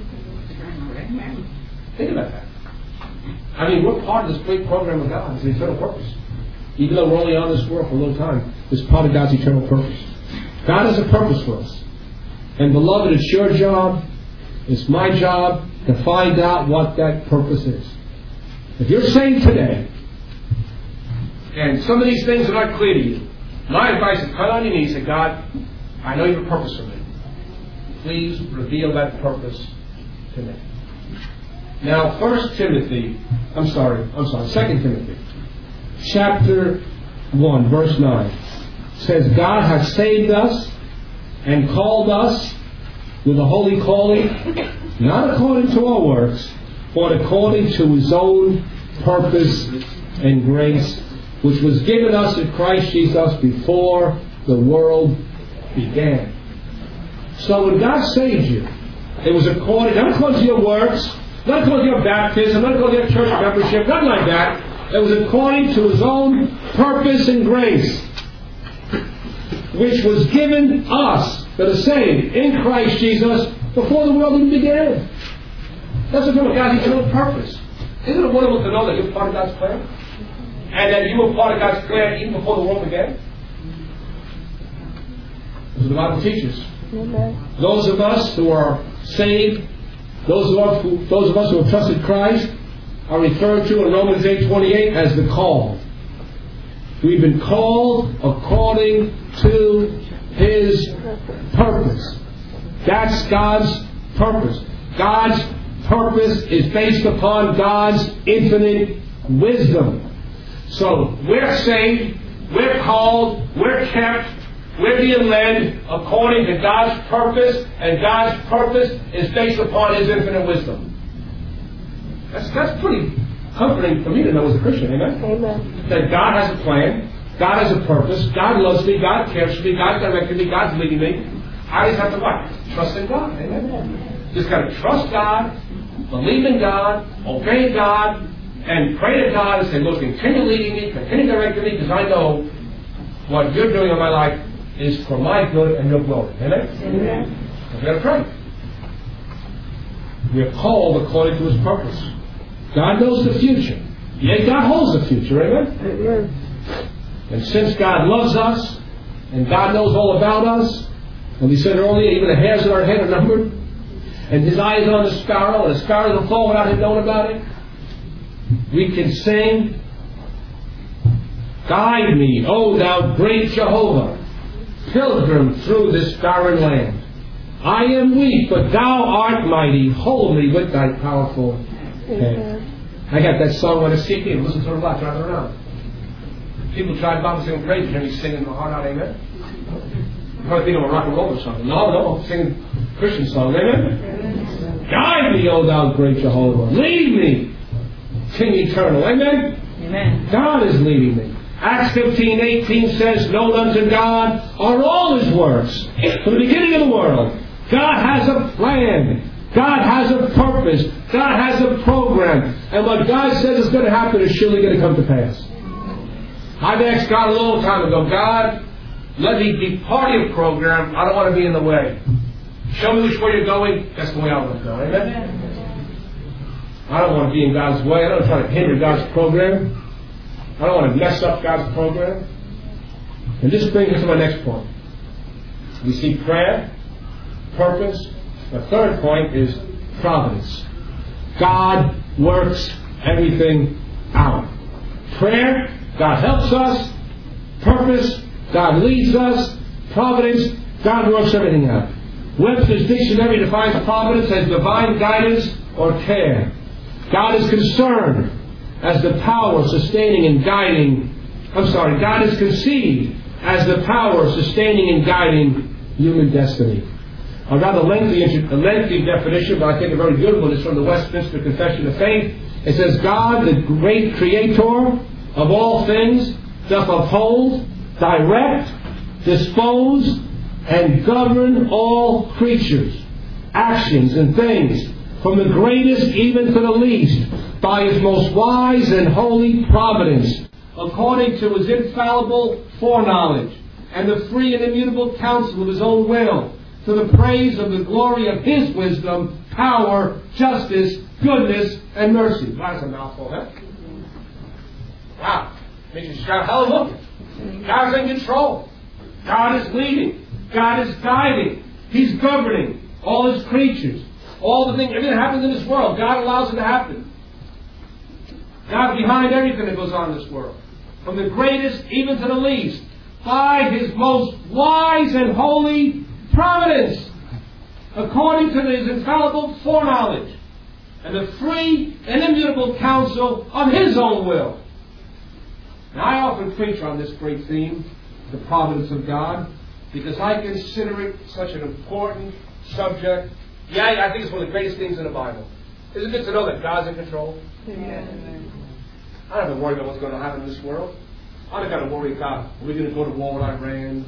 Think about that. I mean, we're part of this great program of God. It's an eternal purpose. Even though we're only on this world for a little time, it's part of God's eternal purpose. God has a purpose for us. And beloved, it's your job, it's my job to find out what that purpose is. If you're saved today, and some of these things are not clear to you, my advice is cut on your knees and say, God, I know you have a purpose for me. Please reveal that purpose to me. Now, First Timothy, I'm sorry, I'm sorry, Second Timothy, chapter one, verse nine, says, God has saved us and called us with a holy calling, not according to our works, but according to His own purpose and grace, which was given us in Christ Jesus before the world began. So when God saved you, it was according, not according to your works, not according to your baptism, not according to your church membership, nothing like that. It was according to His own purpose and grace, which was given us that are saved in Christ Jesus before the world even began. That's what God's eternal purpose. Isn't it wonderful to know that you're part of God's plan? And that you were part of God's plan even before the world began? That's what the Bible teaches. Amen. Those of us who are saved, those of us who, those of us who have trusted Christ, are referred to in Romans eight twenty-eight as the called. We've been called according to His purpose. That's God's purpose. God's purpose is based upon God's infinite wisdom. So we're saved, we're called, we're kept, we're being led according to God's purpose, and God's purpose is based upon His infinite wisdom. That's, that's pretty comforting for me to know as a Christian, amen? Amen. That God has a plan, God has a purpose, God loves me, God cares for me, God's directing me, God's leading me. I just have to what? Trust in God, amen? Just got to trust God, believe in God, obey God, and pray to God and say, Lord, continue leading me, continue directing me, because I know what you're doing in my life is for my good and your glory. Amen? Amen. We've got to pray. We're called according to His purpose. God knows the future. Yet God holds the future. Amen? Amen. And since God loves us, and God knows all about us, and we said earlier, even the hairs of our head are numbered, and His eye is on the sparrow, and the sparrow will fall without Him knowing about it, we can sing, Guide me, O Thou great Jehovah, pilgrim through this barren land. I am weak, but Thou art mighty. Hold me with Thy powerful hand. I got that song on a C D. Listen to it a lot, driving around. People try to Bible singing praise, and he's singing my heart out, amen? You probably think of a rock and roll song. No, no, I'm singing Christian song, amen? Guide me, O Thou great Jehovah. Lead me, King eternal, amen? Amen. God is leading me. Acts fifteen eighteen says, known unto God are all His works. From the beginning of the world, God has a plan. God has a purpose. God has a program. And what God says is going to happen is surely going to come to pass. I've asked God a long time ago, God, let me be part of your program. I don't want to be in the way. Show me which way you're going. That's the way I want to go. Amen? I don't want to be in God's way. I don't try to hinder God's program. I don't want to mess up God's program. And this brings us to my next point. We see prayer, purpose. The third point is providence. God works everything out. Prayer, God helps us. Purpose, God leads us. Providence, God works everything out. Webster's dictionary defines providence as divine guidance or care. God is concerned as the power sustaining and guiding. I'm sorry, God is conceived as the power sustaining and guiding human destiny. A rather lengthy, a lengthy definition, but I think a very good one, is from the Westminster Confession of Faith. It says, God, the great creator of all things, doth uphold, direct, dispose, and govern all creatures, actions, and things, from the greatest even to the least, by His most wise and holy providence, according to his infallible foreknowledge, and the free and immutable counsel of his own will, to the praise of the glory of his wisdom, power, justice, goodness, and mercy. That's a mouthful, huh? Wow. Makes you shout hallelujah. God's in control. God is leading. God is guiding. He's governing all his creatures. All the things, everything that happens in this world, God allows it to happen. God's behind everything that goes on in this world. From the greatest even to the least. By his most wise and holy providence. According to his infallible foreknowledge. And the free and immutable counsel of his own will. Now, I often preach on this great theme, the providence of God, because I consider it such an important subject. Yeah, I think it's one of the greatest things in the Bible. Isn't it good to know that God's in control? Amen. I don't have to worry about what's going to happen in this world. I don't got to worry about, are we going to go to war with Iran?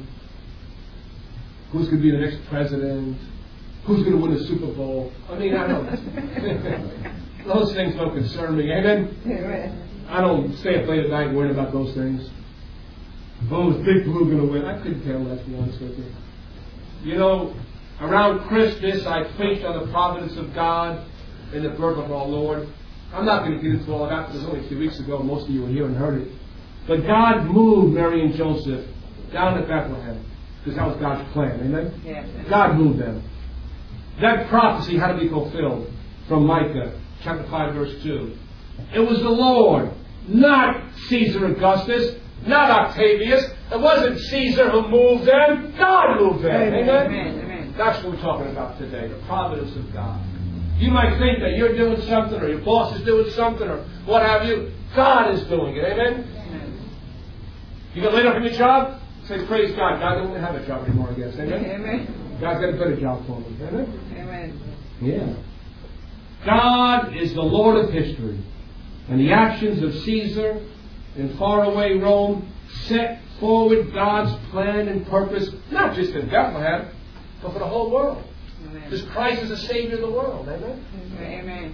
Who's going to be the next president? Who's going to win the Super Bowl? I mean, I don't. Those things don't concern me. Amen? Amen. I don't stay up late at night worrying about those things. Oh, is Big Blue going to win? I couldn't care less, to be honest with you. You know, around Christmas, I preached on the providence of God in the birth of our Lord. I'm not going to get into all of that because it was only a few weeks ago. Most of you were here and heard it. But God moved Mary and Joseph down to Bethlehem because that was God's plan. Amen? Yes. God moved them. That prophecy had to be fulfilled from Micah chapter five, verse two. It was the Lord, not Caesar Augustus, not Octavius. It wasn't Caesar who moved them. God moved them. Amen? Amen. Amen. That's what we're talking about today, the providence of God. You might think that you're doing something or your boss is doing something or what have you. God is doing it. Amen? Amen. You got laid off from your job? Say, praise God. God doesn't have a job anymore, I guess. Amen? Amen. God's got a better job for me. Amen? Amen. Yeah. God is the Lord of history. And the actions of Caesar in faraway Rome set forward God's plan and purpose, not just in Bethlehem, but for the whole world. Amen. Because Christ is the Savior of the world. Amen? Amen.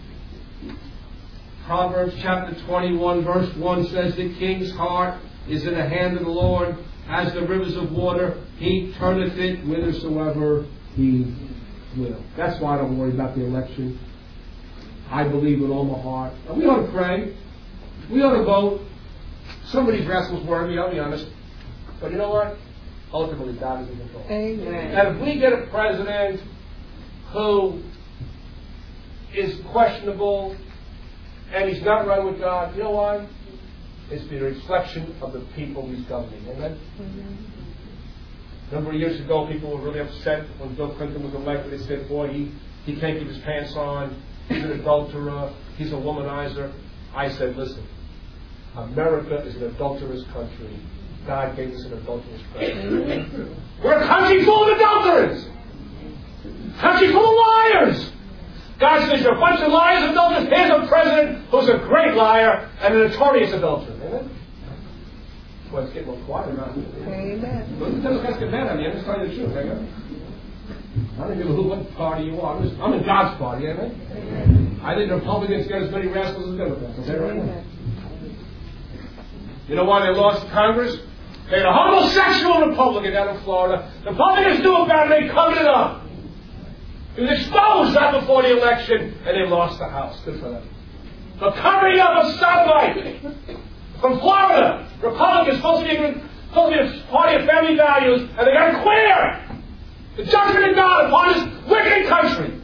Proverbs chapter twenty-one, verse one says, the king's heart is in the hand of the Lord, as the rivers of water. He turneth it whithersoever he will. That's why I don't worry about the election. I believe with all my heart. And we ought to pray. We ought to vote. Some of these rascals worry me, I'll be honest. But you know what? Ultimately, God is in control. Amen. And if we get a president who is questionable and he's not right with God, you know why? It's the reflection of the people he's governing. Amen? Mm-hmm. A number of years ago, people were really upset when Bill Clinton was elected. They said, boy, he, he can't keep his pants on. He's an adulterer. He's a womanizer. I said, listen, America is an adulterous country. God gave us an adulterous country. We're a country full of adulterers. A country full of liars. God says, you're a bunch of liars and adulterers. Here's a president who's a great liar and a notorious adulterer. Amen? Well, it's getting a little quiet around here. Amen. Those guys get mad at me. I'm just telling you the truth. Amen? I don't give a who what party you are. I'm, just, I'm in God's party. Amen? Amen. I think the Republicans got as many rascals as Democrats. Is that right? Amen. You know why they lost Congress? They had a homosexual Republican down in Florida. The Republicans knew about it. They covered it up. It was exposed right before the election, and they lost the House. Good for them. The covering up of sodomite from Florida. Republicans supposed to be, supposed to be a party of family values, and they got queer. The judgment of God upon this wicked country.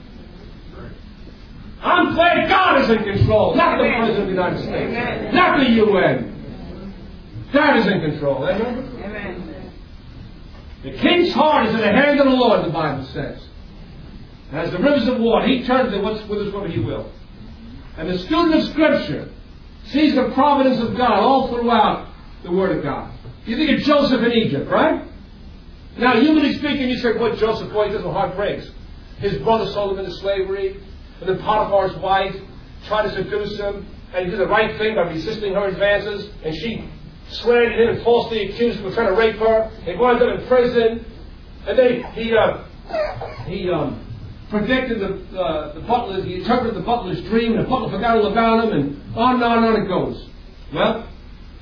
I'm glad God is in control, not the President of the United States, Amen. Not the U N. God is in control. Amen? Amen. The king's heart is in the hand of the Lord, the Bible says. And as the rivers of water, he turns it whithersoever he will. And the student of Scripture sees the providence of God all throughout the Word of God. You think of Joseph in Egypt, right? Now, humanly speaking, you say, boy, Joseph, boy, he does some hard breaks. His brother sold him into slavery, and then Potiphar's wife tried to seduce him, and he did the right thing by resisting her advances, and she slandered him and falsely accused him of trying to rape her. He wound up in prison, and then he uh, he um, predicted the uh, the butler, he interpreted the butler's dream, and the butler forgot all about him, and on and on and on it goes. Well,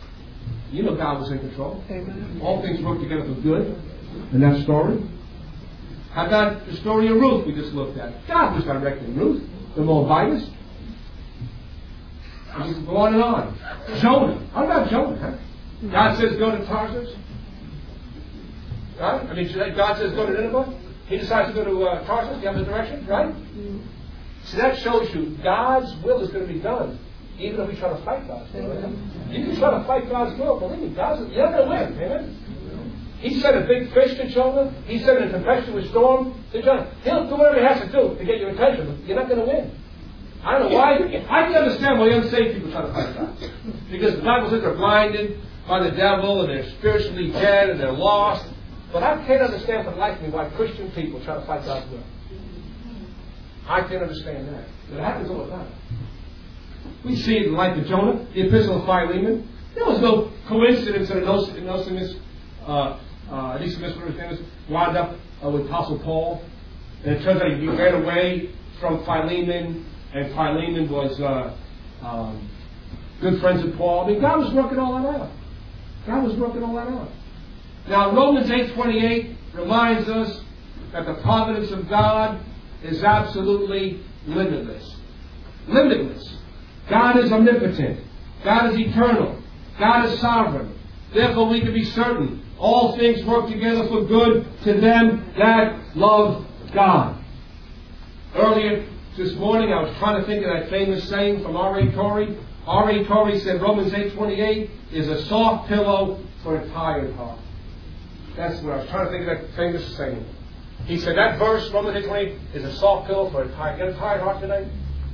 You know God was in control. Amen. All things work together for good in that story. How about the story of Ruth we just looked at? God was directing Ruth, the Moabitess. And you can go on and on. Jonah. How about Jonah? Huh? God says go to Tarsus. Right? I mean, God says go to Nineveh. He decides to go to uh, Tarsus, the other direction, right? See, that shows you God's will is going to be done, even if we try to fight God's will. You can try to fight God's will, believe me, God's, you're not going to win. Amen? He sent a big fish to Jonah. He sent a tempestuous storm to Jonah. He'll do whatever he has to do to get your attention, but you're not going to win. I don't know why. I can understand why unsaved people try to fight God. Because the Bible says they're blinded by the devil and they're spiritually dead and they're lost. But I can't understand for the life of me why Christian people try to fight God's will. I can't understand that. But it happens all the time. We see it in the life of Jonah, the epistle of Philemon. There was no coincidence that Onesimus, uh, uh, Onesimus, whatever his name is, wound up uh, with Apostle Paul. And it turns out he ran away from Philemon, and Philemon was uh, um, good friends with Paul. I mean, God was working all that out. God was working all that out. Now, Romans eight twenty-eight reminds us that the providence of God is absolutely limitless. Limitless. God is omnipotent. God is eternal. God is sovereign. Therefore, we can be certain all things work together for good to them that love God. Earlier this morning, I was trying to think of that famous saying from R A Torrey. R A Torrey said Romans eight twenty-eight is a soft pillow for a tired heart. That's what I was trying to think of that famous saying. He said that verse, Romans eight twenty-eight, is a soft pillow for a tired. You got a tired heart tonight?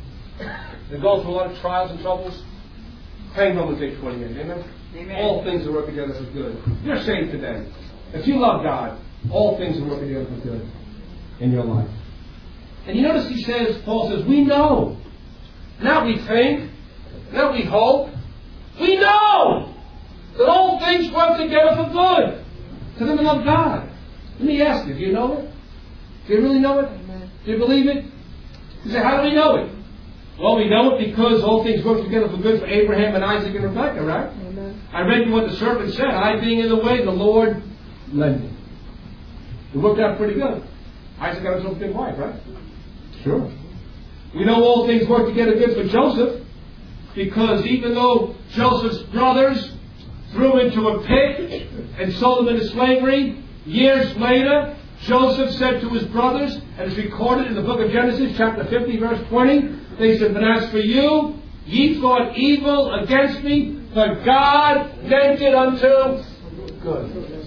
You're going through a lot of trials and troubles? Hang Romans eight twenty-eight. Amen? Amen. All things are working together for good. You're saved today. If you love God, all things are working together for good in your life. And you notice he says, Paul says, we know. Not we think. Not we hope. We know that all things work together for good to them that love God. Let me ask you, do you know it? Do you really know it? Amen. Do you believe it? You say, how do we know it? Well, we know it because all things work together for good for Abraham and Isaac and Rebekah, right? Amen. I read you what the serpent said. I being in the way, the Lord led me. It worked out pretty good. Isaac got himself a good wife, right? Sure. We know all things work together good for Joseph because even though Joseph's brothers threw him into a pit and sold him into slavery, years later, Joseph said to his brothers, and it's recorded in the book of Genesis, chapter fifty, verse twenty, they said, but as for you, ye thought evil against me, but God meant it unto good.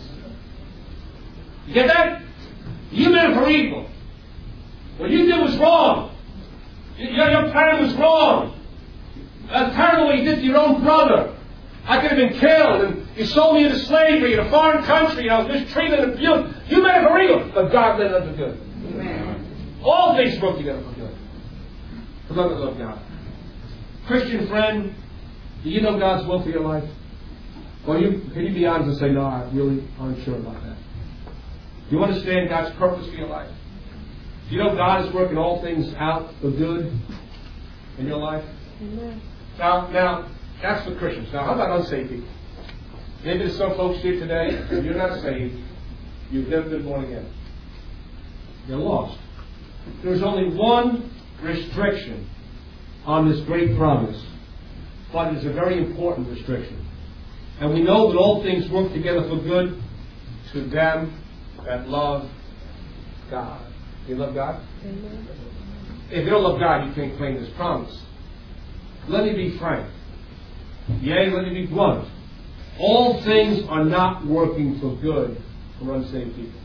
You get that? You meant it for evil. What you did was wrong. Your, your plan was wrong. That's terrible what you did to your own brother. I could have been killed, and you sold me into slavery in a foreign country, and I was mistreated and abused. You meant it for evil, but God meant it unto good. Amen. All things work together for good. For those that love God. Christian friend, do you know God's will for your life? Well, you, can you be honest and say, no, I really aren't sure about that. Do you understand God's purpose for your life? Do you know God is working all things out for good in your life? Amen. Now, now, that's for Christians. Now, how about unsaved people? Maybe there's some folks here today, if you're not saved, you've never been born again. You're lost. There's only one restriction on this great promise, but it's a very important restriction. And we know that all things work together for good to them that love God. You love God? Amen. If you don't love God, you can't claim this promise. Let me be frank. Yea, let me be blunt. All things are not working for good for unsaved people.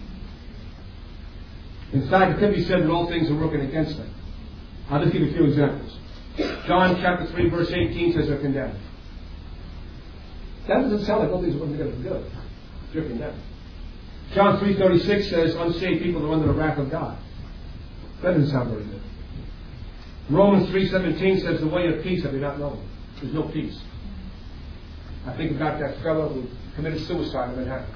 In fact, it can be said that all things are working against them. I'll just give a few examples. John chapter three, verse eighteen says they're condemned. That doesn't sound like all things are working together for good. You're condemned. John three thirty-six says unsaved people are under the wrath of God. That doesn't sound very good. Romans three seventeen says the way of peace have you not known. There's no peace. I think about that fellow who committed suicide in Manhattan.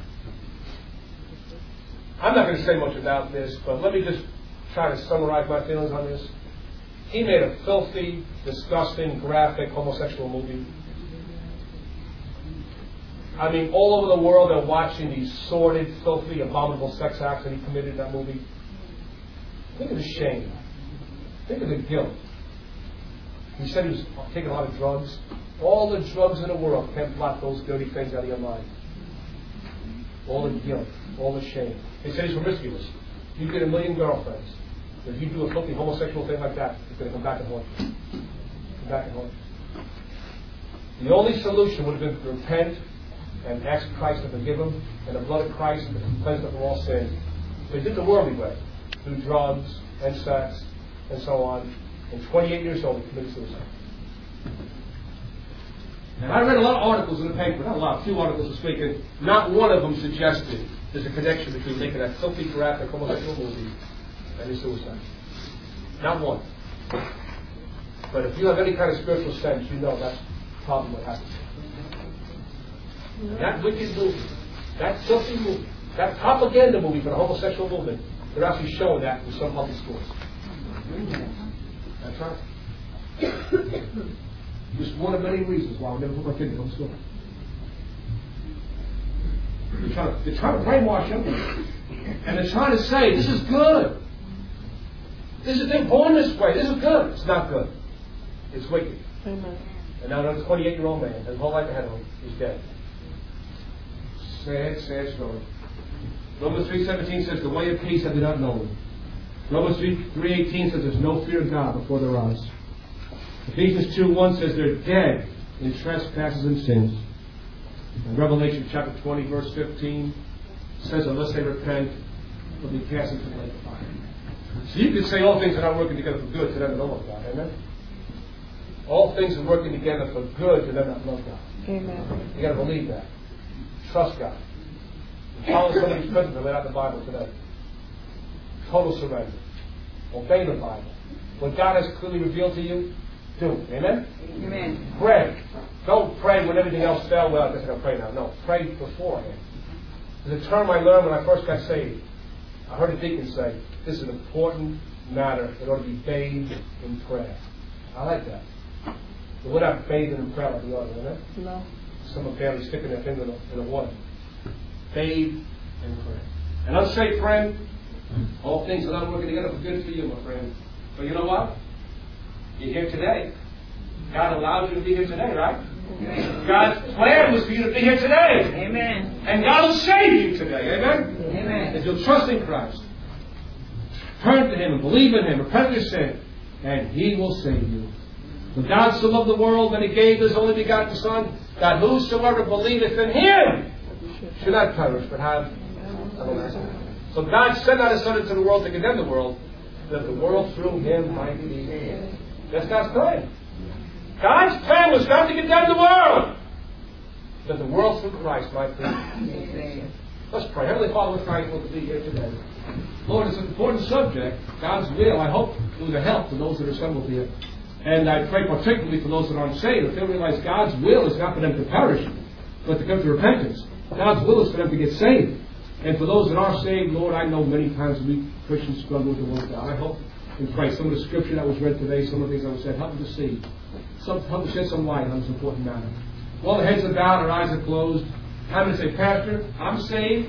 I'm not going to say much about this, but let me just try to summarize my feelings on this. He made a filthy, disgusting, graphic, homosexual movie. I mean, all over the world they're watching these sordid, filthy, abominable sex acts that he committed in that movie. Think of the shame. Think of the guilt. He said he was taking a lot of drugs. All the drugs in the world can't blot those dirty things out of your mind. All the guilt, all the shame. He said he's promiscuous. You get a million girlfriends. If you do a filthy homosexual thing like that, it's going to come back and haunt you. Come back and haunt you. The only solution would have been to repent and ask Christ to forgive him, and the blood of Christ to cleanse them from all sin. But he did the worldly way, through drugs and sex and so on. And twenty-eight years old, he committed suicide. And I read a lot of articles in the paper, not a lot, a few articles this week, and not one of them suggested there's a connection between making that filthy, graphic, homosexual movie and his suicide. Not one. But if you have any kind of spiritual sense, you know that's probably what happened. That wicked movie, that filthy movie, that propaganda movie for the homosexual movement, they're actually showing that in some public schools. That's right. Just one of many reasons why we never put my kid in home school. They're trying, to, they're trying to brainwash them. And they're trying to say, this is good. This is, they're born this way. This is good. It's not good. It's wicked. Amen. And now another twenty-eight-year-old man, his whole life ahead of him, is dead. Sad, sad story. Romans three seventeen says, the way of peace have they not known. Romans three eighteen says, there's no fear of God before their eyes. Ephesians two one says, they're dead in trespasses and sins. And Revelation chapter twenty, verse fifteen says, unless they repent, they'll be cast into the lake of fire. So you could say all things are not working together for good to them that don't love God. Amen? All things are working together for good to them that love God. Amen. You got to believe that. Trust God. Follow some of these principles laid out in the Bible today. Total surrender. Obey the Bible. What God has clearly revealed to you, do it. Amen? Amen. Pray. Don't pray when everything else fell. Well, I guess I got to pray now. No, pray beforehand. There's a term I learned when I first got saved. I heard a deacon say, this is an important matter. It ought to be bathed in prayer. I like that. But we're not bathing in prayer like we ought to, amen? No. Some are barely sticking their finger in the, in the water. Bathe in prayer. And unsaved friend, all things are not working together for good for you, my friend. But you know what? You're here today. God allowed you to be here today, right? Amen. God's plan was for you to be here today. Amen. And God will save you today. Amen? Amen. If you'll trust in Christ, turn to Him and believe in Him, repent of your sin, and He will save you. For God so loved the world that He gave His only begotten Son, that whosoever believeth in Him should not perish, but have everlasting life. So God sent not His Son into the world to condemn the world, that the world through Him might be saved. That's God's plan. God's plan was not to condemn the world, that the world through Christ might be saved. Let's pray. Heavenly Father, we're thankful to be here today. Lord, it's an important subject, God's will. I hope it was a help to those that are assembled here. And I pray particularly for those that aren't saved, that they'll realize God's will is not for them to perish, but to come to repentance. God's will is for them to get saved. And for those that are saved, Lord, I know many times we Christians struggle with the Word of God. I hope and pray some of the scripture that was read today, some of the things that was said, help them to see. Some, help them shed some light on this important matter. While the heads are bowed, our eyes are closed, I'm going to say, Pastor, I'm saved.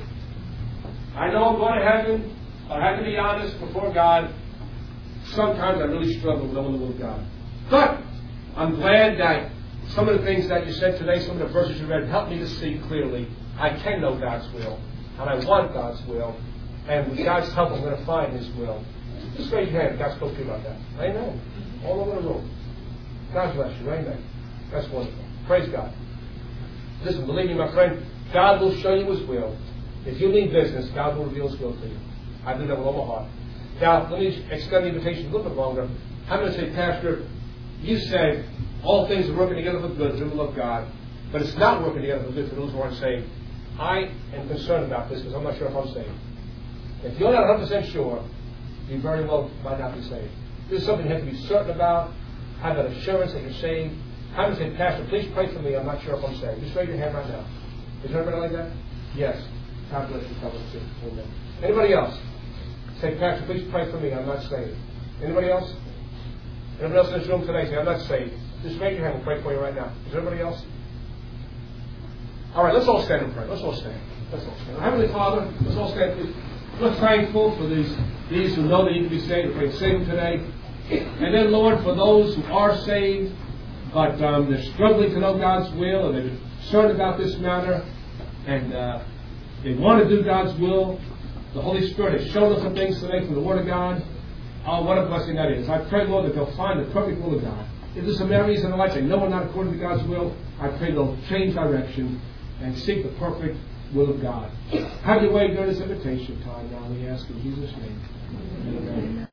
I know I'm going to heaven. I have to be honest before God. Sometimes I really struggle with knowing the Word of God. But I'm glad that some of the things that you said today, some of the verses you read, helped me to see clearly. I can know God's will, and I want God's will, and with God's help, I'm going to find His will. Just raise your hand if God spoke to you about that. Amen. All over the room. God bless you. Amen. That's wonderful. Praise God. Listen, believe me, my friend, God will show you His will. If you need business, God will reveal His will to you. I do that with all my heart. Now, let me extend the invitation a little bit longer. I'm going to say, Pastor, you said all things are working together for good to them who love God, but it's not working together for good for those who aren't saved. I am concerned about this because I'm not sure if I'm saved. If you're not one hundred percent sure, you very well might not be saved. This is something you have to be certain about, have that assurance that you're saved. I'm going to say, Pastor, please pray for me. I'm not sure if I'm saved. Just raise your hand right now. Is there anybody like that? Yes. God bless you. God bless you. Amen. Anybody else? Say, Pastor, please pray for me. I'm not saved. Anybody else? Anybody else in this room today say, I'm not saved? Just raise your hand and pray for you right now. Is there anybody else? All right, let's all stand and pray. Let's all stand. Let's all stand. Heavenly Father, let's all stand, please. We're thankful for these, these who know they need to be saved. We pray, save them today. And then, Lord, for those who are saved, but um, they're struggling to know God's will, and they're concerned about this matter, and uh, they want to do God's will. The Holy Spirit has shown us some things today from the Word of God. Oh, what a blessing that is. I pray, Lord, that they'll find the perfect will of God. If there's some areas in their life they know are not according to God's will, I pray they'll change direction and seek the perfect will of God. Have your way during this invitation time now, we ask in Jesus' name. Amen.